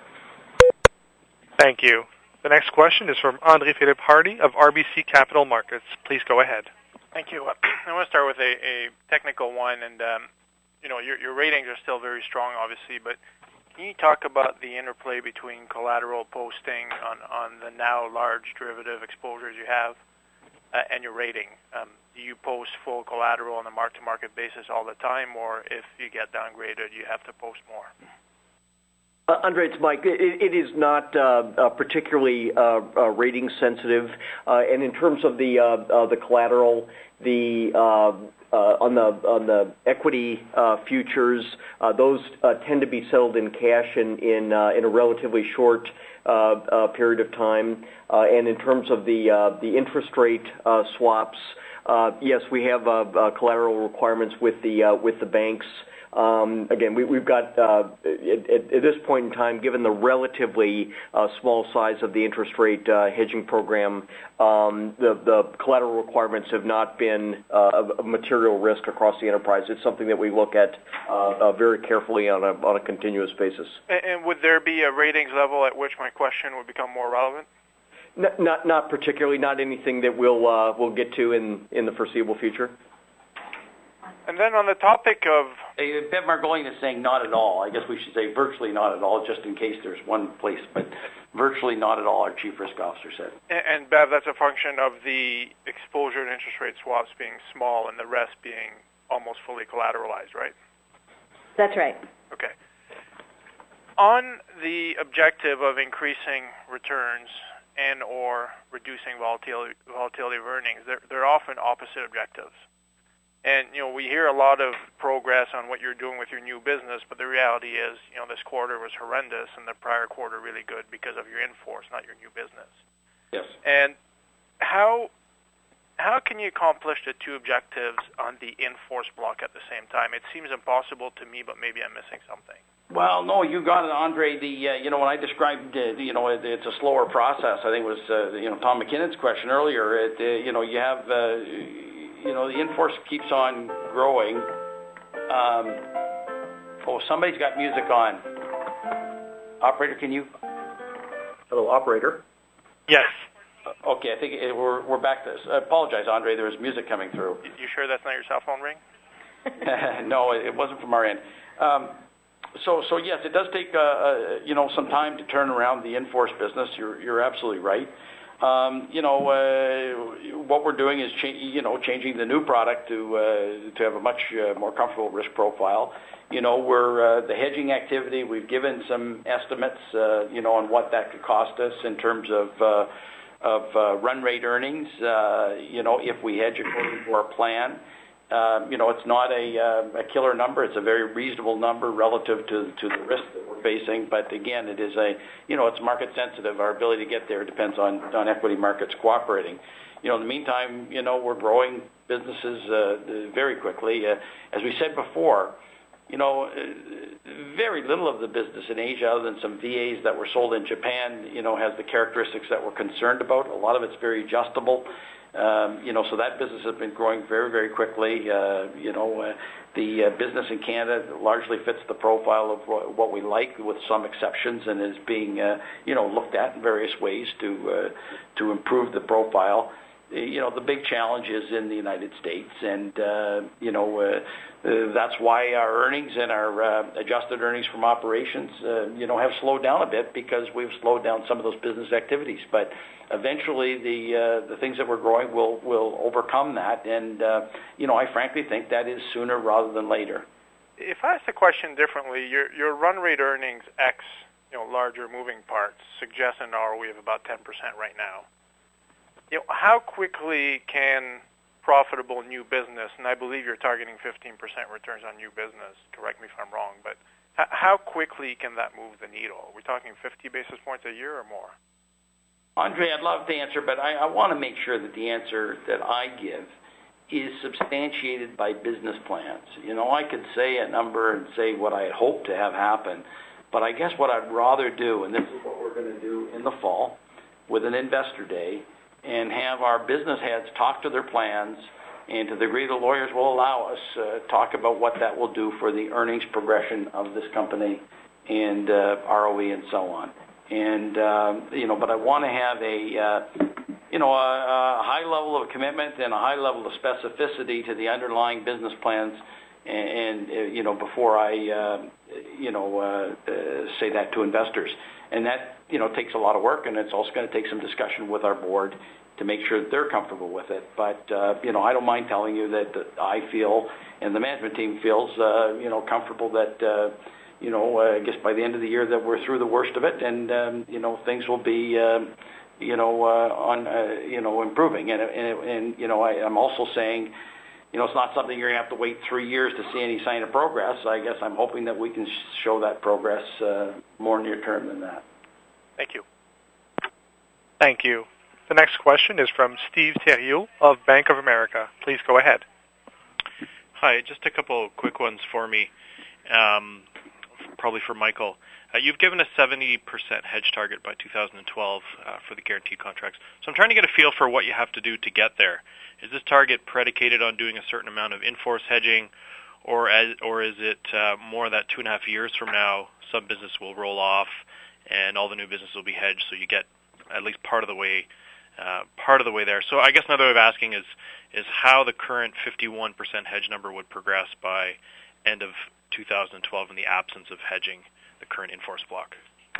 Thank you. The next question is from André-Philippe Hardy of R B C Capital Markets. Please go ahead. Thank you. I want to start with a, a technical one. And, um, you know, your, your ratings are still very strong, obviously, but can you talk about the interplay between collateral posting on, on the now large derivative exposures you have uh, and your rating? Um, do you post full collateral on a mark-to-market basis all the time, or if you get downgraded, you have to post more? Uh, Andre, it's Mike. It, it is not uh, uh, particularly uh, uh, rating sensitive, uh, and in terms of the uh, uh, the collateral, the uh, uh, on the on the equity uh, futures, uh, those uh, tend to be settled in cash in in, uh, in a relatively short uh, uh, period of time. Uh, and in terms of the uh, the interest rate uh, swaps, uh, yes, we have uh, uh, collateral requirements with the uh, with the banks. Um, again, we, we've got, uh, at, at this point in time, given the relatively uh, small size of the interest rate uh, hedging program, um, the, the collateral requirements have not been uh, a material risk across the enterprise. It's something that we look at uh, uh, very carefully on a, on a continuous basis. And, and would there be a ratings level at which my question would become more relevant? Not, not, not particularly, not anything that we'll, uh, we'll get to in, in the foreseeable future. And then on the topic of... Hey, Bev Margolin is saying not at all. I guess we should say virtually not at all, just in case there's one place. But virtually not at all, our Chief Risk Officer said. And, and Bev, that's a function of the exposure to interest rate swaps being small and the rest being almost fully collateralized, right? That's right. Okay. On the objective of increasing returns and or reducing volatility, volatility of earnings, they're, they're often opposite objectives. And, you know, we hear a lot of progress on what you're doing with your new business, but the reality is, you know, this quarter was horrendous and the prior quarter really good because of your in-force, not your new business. Yes. And how how can you accomplish the two objectives on the in-force block at the same time? It seems impossible to me, but maybe I'm missing something. Well, no, you got it, Andre. The uh, you know, when I described, uh, you know, it, it's a slower process. I think it was, uh, you know, Tom McKinnon's question earlier. It, uh, you know, you have... Uh, You know, the in-force keeps on growing. Um, oh, somebody's got music on. Operator, can you? Hello, operator. Yes. Uh, okay, I think it, we're we're back to this. I apologize, Andre. There was music coming through. You sure that's not your cell phone ring? No, it wasn't from our end. Um, so, so yes, it does take uh, uh, you know some time to turn around the in-force business. You're you're absolutely right. Um, you know, uh, what we're doing is, cha- you know, changing the new product to uh, to have a much uh, more comfortable risk profile. You know, we're uh, the hedging activity. We've given some estimates, uh, you know, on what that could cost us in terms of uh, of uh, run rate earnings. Uh, you know, if we hedge according to our plan. Um, you know, it's not a, uh, a killer number. It's a very reasonable number relative to, to the risk that we're facing. But again, it is a, you know, it's market sensitive. Our ability to get there depends on, on equity markets cooperating. You know, in the meantime, you know, we're growing businesses uh, very quickly. Uh, as we said before, you know, very little of the business in Asia, other than some V As that were sold in Japan, you know, has the characteristics that we're concerned about. A lot of it's very adjustable. Um, you know, so that business has been growing very, very quickly. Uh, you know, uh, the uh, business in Canada largely fits the profile of what we like, with some exceptions, and is being, uh, you know, looked at in various ways to uh, to improve the profile. You know, the big challenge is in the United States, and uh, you know, uh, uh, that's why our earnings and our uh, adjusted earnings from operations, uh, you know, have slowed down a bit because we've slowed down some of those business activities. But eventually, the uh, the things that we're growing will will overcome that, and uh, you know, I frankly think that is sooner rather than later. If I ask the question differently, your your run rate earnings X, you know, larger moving parts suggests an R O E of about ten percent right now. You know, how quickly can profitable new business, and I believe you're targeting fifteen percent returns on new business, correct me if I'm wrong, but how quickly can that move the needle? Are we talking fifty basis points a year or more? Andre, I'd love to answer, but I, I want to make sure that the answer that I give is substantiated by business plans. You know, I could say a number and say what I hope to have happen, but I guess what I'd rather do, and this is what we're going to do in the fall with an investor day, and have our business heads talk to their plans, and to the degree the lawyers will allow us, uh, talk about what that will do for the earnings progression of this company and uh, R O E and so on. And, um, you know, but I want to have a, uh, you know, a, a high level of commitment and a high level of specificity to the underlying business plans, and, and uh, you know, before I, uh, you know, uh, uh, say that to investors. And that, you know, takes a lot of work, and it's also going to take some discussion with our board to make sure that they're comfortable with it. But, uh, you know, I don't mind telling you that, that I feel, and the management team feels, uh, you know, comfortable that, uh, you know, uh, I guess by the end of the year that we're through the worst of it, and um, you know, things will be, um, you know, uh, on, uh, you know, improving. And, and, and you know, I, I'm also saying, you know, it's not something you're going to have to wait three years to see any sign of progress. I guess I'm hoping that we can show that progress uh, more near term than that. Thank you. Thank you. The next question is from Steve Theriault of Bank of America. Please go ahead. Hi, just a couple quick ones for me, um, probably for Michael. Uh, you've given a seventy percent hedge target by two thousand twelve uh, for the guaranteed contracts. So I'm trying to get a feel for what you have to do to get there. Is this target predicated on doing a certain amount of in-force hedging, or as, or is it uh, more that two and a half years from now, some business will roll off and all the new business will be hedged, so you get at least part of the way uh, part of the way there? So I guess another way of asking is is how the current fifty-one percent hedge number would progress by end of two thousand twelve in the absence of hedging the current in-force block.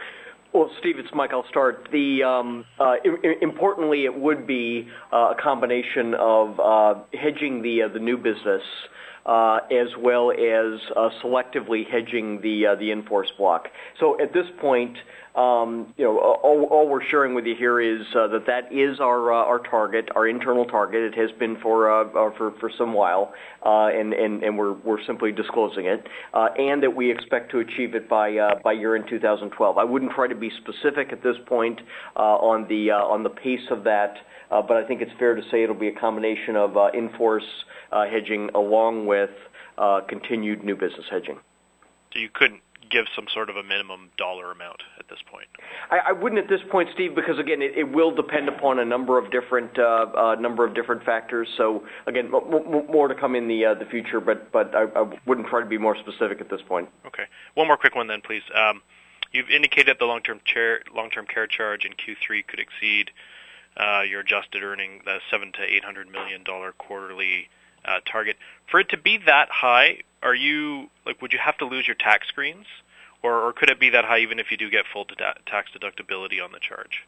Well, Steve, it's Mike. I'll start. The um, uh, I- importantly, it would be uh, a combination of uh, hedging the uh, the new business uh, as well as uh, selectively hedging the uh, the in-force block. So at this point, um, you know, all, all we're sharing with you here is uh, that that is our uh, our target, our internal target. It has been for uh, uh, for for some while, uh, and and and we're we're simply disclosing it, uh, and that we expect to achieve it by uh, by year end two thousand twelve. I wouldn't try to be specific at this point uh, on the uh, on the pace of that, uh, but I think it's fair to say it'll be a combination of uh, in-force uh, hedging along with uh, continued new business hedging. So you couldn't give some sort of a minimum dollar amount at this point? I, I wouldn't at this point, Steve, because again, it, it will depend upon a number of different uh, uh, number of different factors. So again, m- m- more to come in the uh, the future, but but I, I wouldn't try to be more specific at this point. Okay, one more quick one then, please. Um, you've indicated that the long-term chair, long-term care charge in Q three could exceed uh, your adjusted earning, the seven to eight hundred million dollar quarterly uh, target. For it to be that high, are you like? Would you have to lose your tax screens, or, or could it be that high even if you do get full da- tax deductibility on the charge?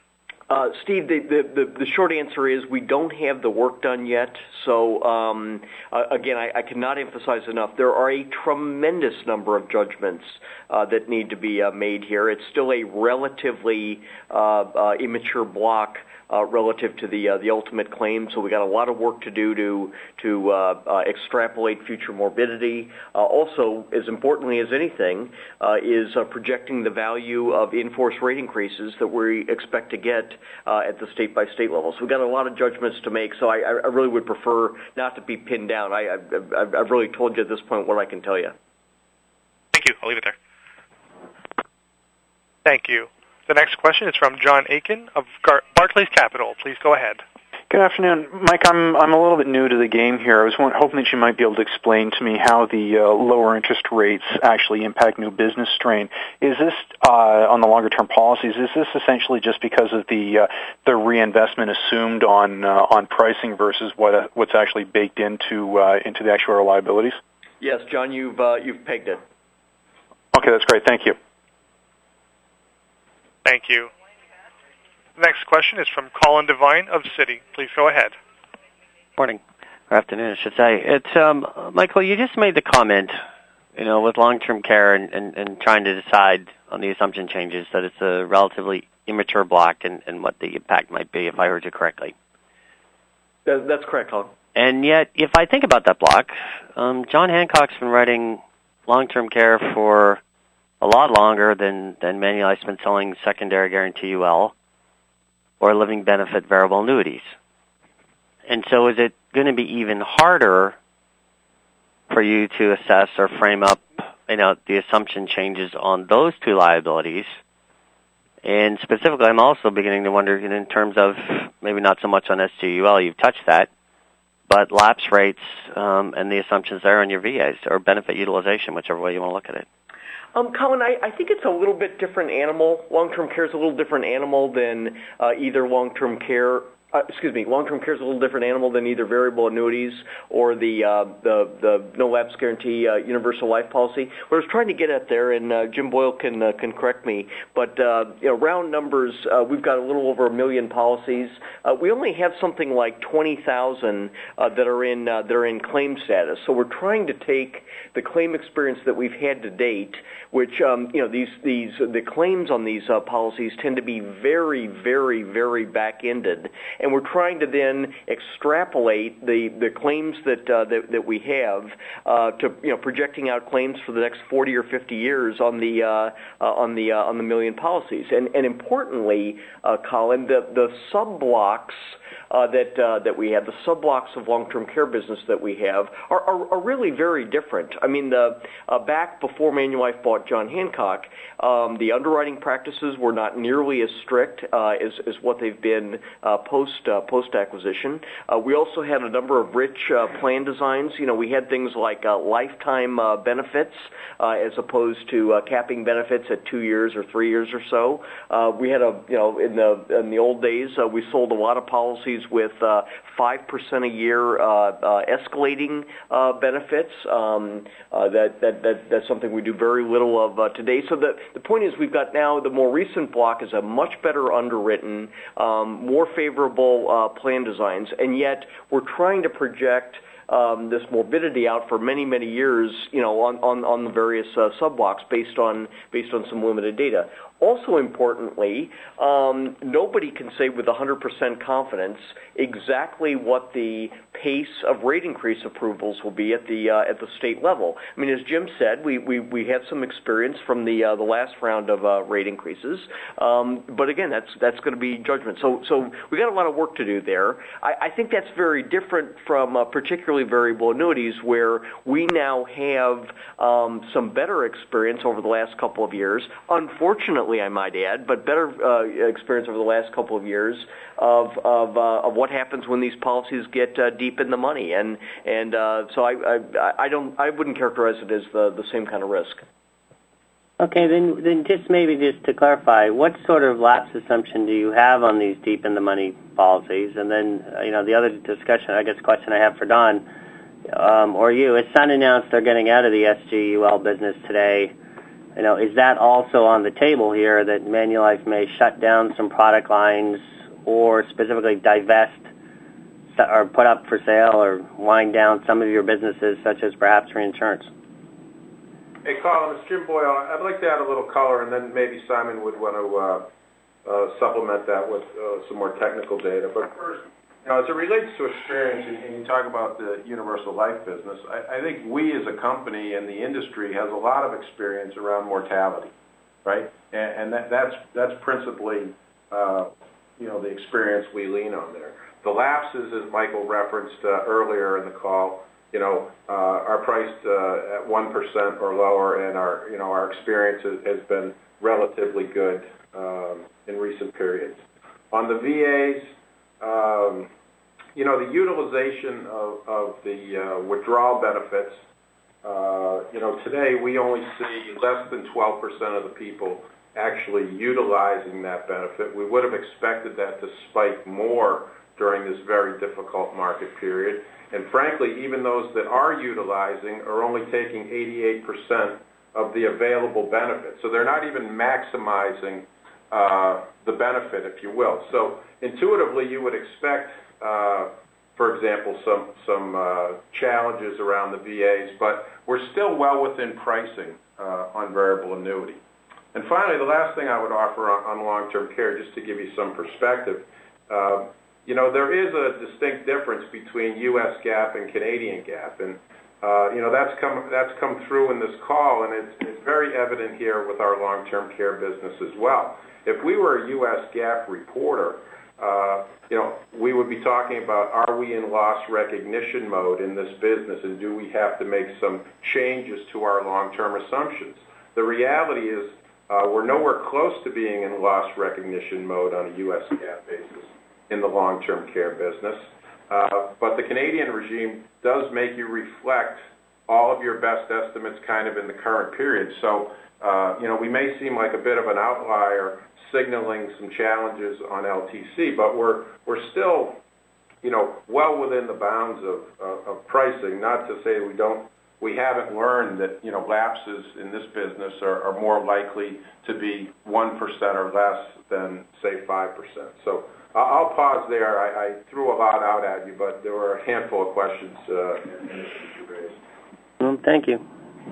Uh, Steve, the, the, the, the short answer is we don't have the work done yet. So, um, uh, again, I, I cannot emphasize enough, there are a tremendous number of judgments uh, that need to be uh, made here. It's still a relatively uh, uh, immature block Uh, relative to the uh, the ultimate claim, so we got a lot of work to do to to uh, uh, extrapolate future morbidity. Uh, also, as importantly as anything, uh, is uh, projecting the value of in-force rate increases that we expect to get uh, at the state-by-state level. So we've got a lot of judgments to make. So I, I really would prefer not to be pinned down. I, I, I've, I've really told you at this point what I can tell you. Thank you. I'll leave it there. Thank you. The next question is from John Aiken of Gar- Barclays Capital. Please go ahead. Good afternoon. Mike, I'm I'm a little bit new to the game here. I was hoping that you might be able to explain to me how the uh, lower interest rates actually impact new business strain. Is this, uh, on the longer-term policies, is this essentially just because of the uh, the reinvestment assumed on uh, on pricing versus what uh, what's actually baked into uh, into the actuarial liabilities? Yes, John, you've uh, you've pegged it. Okay, that's great. Thank you. Thank you. The next question is from Colin Devine of Citi. Please go ahead. Morning, or afternoon, I should say. It's um, Michael. You just made the comment, you know, with long-term care and, and, and trying to decide on the assumption changes that it's a relatively immature block and, and what the impact might be, if I heard you correctly. That, that's correct, Colin. And yet, if I think about that block, um, John Hancock's been writing long-term care for a lot longer than, than Manulife's been selling secondary guarantee U L or living benefit variable annuities. And so is it going to be even harder for you to assess or frame up, you know, the assumption changes on those two liabilities? And specifically, I'm also beginning to wonder in terms of maybe not so much on S G U L, you've touched that, but lapse rates um, and the assumptions there on your V As or benefit utilization, whichever way you want to look at it. Um, Colin, I, I think it's a little bit different animal. Long-term care is a little different animal than uh, either long-term care Uh, excuse me, long-term care is a little different animal than either variable annuities or the uh, the, the no lapse guarantee uh, universal life policy. What I was trying to get at there, and uh, Jim Boyle can uh, can correct me, but uh, you know, round numbers, uh, we've got a little over a million policies. Uh, we only have something like twenty thousand uh, that are in uh, that are in claim status. So we're trying to take the claim experience that we've had to date, which um, you know these these the claims on these uh, policies tend to be very very very back-ended. And we're trying to then extrapolate the, the claims that, uh, that that we have uh, to you know projecting out claims for the next forty or fifty years on the uh, uh, on the uh, on the million policies. And and importantly, uh, Colin, the the sub blocks. Uh, that uh, that we have, the sub-blocks of long-term care business that we have are, are, are really very different. I mean, the, uh, back before Manulife bought John Hancock, um, the underwriting practices were not nearly as strict uh, as, as what they've been uh, post uh, post acquisition. Uh, we also had a number of rich uh, plan designs. You know, we had things like uh, lifetime uh, benefits uh, as opposed to uh, capping benefits at two years or three years or so. Uh, we had a you know in the in the old days uh, we sold a lot of policies with uh, five percent a year uh, uh, escalating uh, benefits. Um, uh, that, that, that, that's something we do very little of uh, today. So the, the point is we've got now the more recent block is a much better underwritten, um, more favorable uh, plan designs, and yet we're trying to project Um, this morbidity out for many, many years, you know, on, on, on the various uh, sub-blocks based on based on some limited data. Also importantly, um, nobody can say with one hundred percent confidence exactly what the pace of rate increase approvals will be at the uh, at the state level. I mean, as Jim said, we we, we had some experience from the uh, the last round of uh, rate increases, um, but again, that's that's going to be judgment. So so we got a lot of work to do there. I, I think that's very different from uh, particularly variable annuities, where we now have um, some better experience over the last couple of years. Unfortunately, I might add, but better uh, experience over the last couple of years of of, uh, of what happens when these policies get uh, deep in the money, and and uh, so I, I I don't I wouldn't characterize it as the the same kind of risk. Okay, then then just maybe just to clarify, what sort of lapse assumption do you have on these deep in the money policies? And then uh, you know the other discussion, I guess, question I have for Don um, or you, is Sun announced they're getting out of the S G U L business today. You know, is that also on the table here, that Manulife may shut down some product lines or specifically divest or put up for sale or wind down some of your businesses, such as perhaps reinsurance? Hey, Colin, it's Jim Boyle. I'd like to add a little color, and then maybe Simon would want to uh, uh, supplement that with uh, some more technical data. But first, you know, as it relates to experience, and, and you talk about the universal life business, I, I think we as a company and the industry has a lot of experience around mortality, right? And, and that, that's that's principally, uh, you know, the experience we lean on there. The lapses, as Michael referenced uh, earlier in the call, you know, uh, are priced uh, at one percent or lower, and our, you know, our experience has, has been relatively good um, in recent periods. On the V As, um, you know, the utilization of, of the uh, withdrawal benefits, uh, you know, today we only see less than twelve percent of the people actually utilizing that benefit. We would have expected that to spike more during this very difficult market period. And frankly, even those that are utilizing are only taking eighty-eight percent of the available benefit. So they're not even maximizing uh, the benefit, if you will. So intuitively, you would expect, uh, for example, some, some uh, challenges around the V As, but we're still well within pricing uh, on variable annuity. And finally, the last thing I would offer on, on long-term care, just to give you some perspective, uh, you know, there is a distinct difference between U S GAAP and Canadian GAAP, and uh, you know that's come that's come through in this call, and it's, it's very evident here with our long-term care business as well. If we were a U S GAAP reporter, uh, you know, we would be talking about, are we in loss recognition mode in this business, and do we have to make some changes to our long-term assumptions? The reality is uh, we're nowhere close to being in loss recognition mode on a U S GAAP basis in the long-term care business. Uh, but the Canadian regime does make you reflect all of your best estimates kind of in the current period. So, uh, you know, we may seem like a bit of an outlier signaling some challenges on L T C, but we're we're still, you know, well within the bounds of, of, of pricing. Not to say we don't, we haven't learned that, you know, lapses in this business are, are more likely to be one percent or less than, say, five percent. So I'll pause there. I, I threw a lot out at you, but there were a handful of questions uh, and issues you raised. Well, thank you.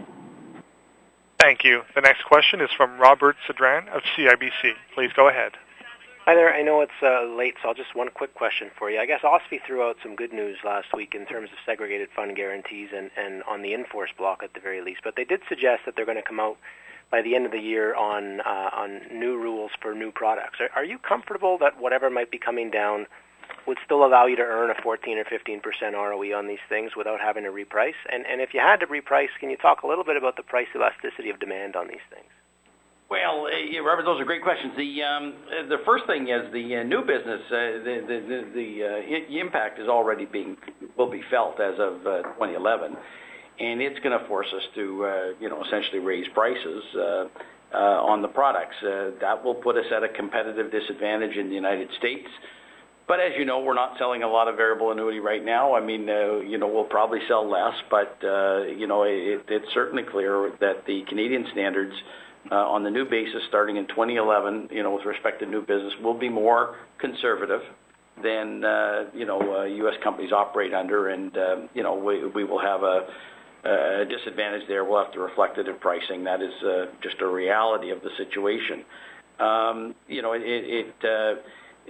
Thank you. The next question is from Robert Sedran of C I B C. Please go ahead. Hi there. I know it's uh, late, so I'll just one quick question for you. I guess OSFI threw out some good news last week in terms of segregated fund guarantees and, and on the in-force block at the very least, but they did suggest that they're going to come out by the end of the year on uh, on new rules for new products. Are, are you comfortable that whatever might be coming down would still allow you to earn a fourteen or fifteen percent R O E on these things without having to reprice? And, and if you had to reprice, can you talk a little bit about the price elasticity of demand on these things? Well, uh, yeah, Robert, those are great questions. The um, uh, the first thing is the uh, new business. Uh, the the the, the uh, I- impact is already being will be felt as of uh, twenty eleven, and it's going to force us to uh, you know essentially raise prices uh, uh, on the products. Uh, that will put us at a competitive disadvantage in the United States. But as you know, we're not selling a lot of variable annuity right now. I mean, uh, you know, we'll probably sell less, but uh, you know, it, it's certainly clear that the Canadian standards. Uh, on the new basis starting in twenty eleven, you know, with respect to new business, will be more conservative than, uh, you know, uh, U S companies operate under. And, uh, you know, we, we will have a, a disadvantage there. We'll have to reflect it in pricing. That is uh, just a reality of the situation. Um, you know, it, it, uh,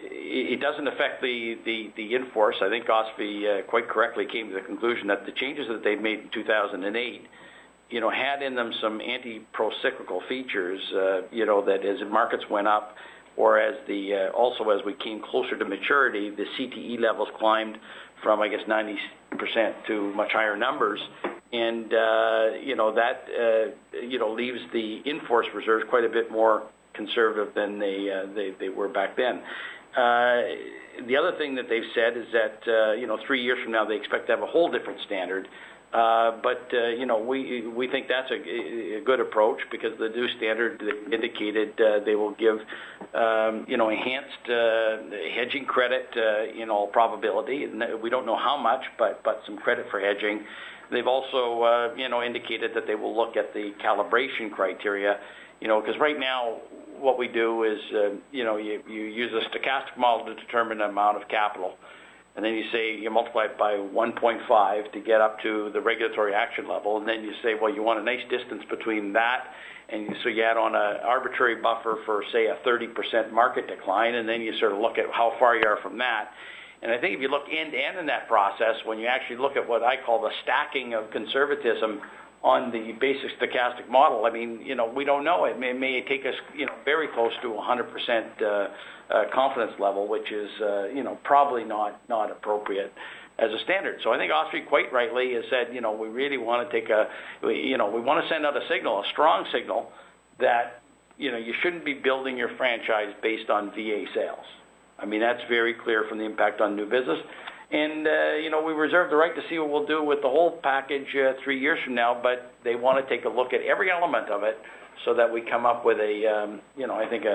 it doesn't affect the, the, the in-force. I think OSFI uh, quite correctly came to the conclusion that the changes that they made in two thousand eight you know, had in them some anti-pro-cyclical features, uh, you know, that as markets went up, or as the, uh, also as we came closer to maturity, the C T E levels climbed from, I guess, ninety percent to much higher numbers. And, uh, you know, that, uh, you know, leaves the in-force reserves quite a bit more conservative than they, uh, they, they were back then. Uh, the other thing that they've said is that, uh, you know, three years from now they expect to have a whole different standard. Uh, but, uh, you know, we we think that's a, a good approach because the new standard indicated uh, they will give, um, you know, enhanced uh, hedging credit uh, in all probability. And we don't know how much, but, but some credit for hedging. They've also, uh, you know, indicated that they will look at the calibration criteria, you know, because right now what we do is, uh, you know, you, you use a stochastic model to determine the amount of capital. And then you say you multiply it by one point five to get up to the regulatory action level. And then you say, well, you want a nice distance between that. And so you add on an arbitrary buffer for, say, a thirty percent market decline. And then you sort of look at how far you are from that. And I think if you look end to end in that process, when you actually look at what I call the stacking of conservatism on the basic stochastic model, I mean, you know, we don't know. It may, it may take us, you know, very close to one hundred percent uh, uh, confidence level, which is, uh, you know, probably not, not appropriate as a standard. So I think OSFI quite rightly has said, you know, we really want to take a, you know, we want to send out a signal, a strong signal that, you know, you shouldn't be building your franchise based on V A sales. I mean, that's very clear from the impact on new business. And, uh, you know, we reserve the right to see what we'll do with the whole package uh, three years from now, but they want to take a look at every element of it so that we come up with a, um, you know, I think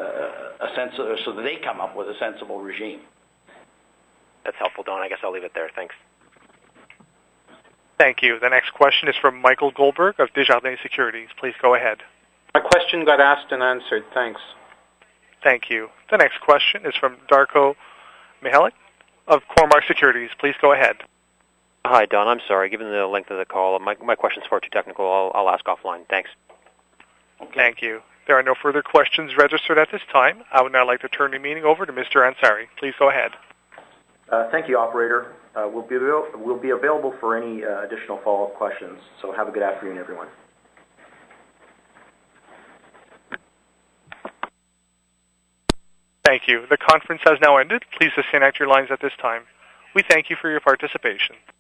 a, a, a sense of, so that they come up with a sensible regime. That's helpful, Don. I guess I'll leave it there. Thanks. Thank you. The next question is from Michael Goldberg of Desjardins Securities. Please go ahead. My question got asked and answered. Thanks. Thank you. The next question is from Darko Mihelic of Cormark Securities. Please go ahead. Hi, Don. I'm sorry. Given the length of the call, my, my question's far too technical. I'll, I'll ask offline. Thanks. Okay. Thank you. There are no further questions registered at this time. I would now like to turn the meeting over to Mister Ansari. Please go ahead. Uh, thank you, operator. Uh, we'll, be avail- we'll be available for any uh, additional follow-up questions. So have a good afternoon, everyone. Thank you. The conference has now ended. Please disconnect your lines at this time. We thank you for your participation.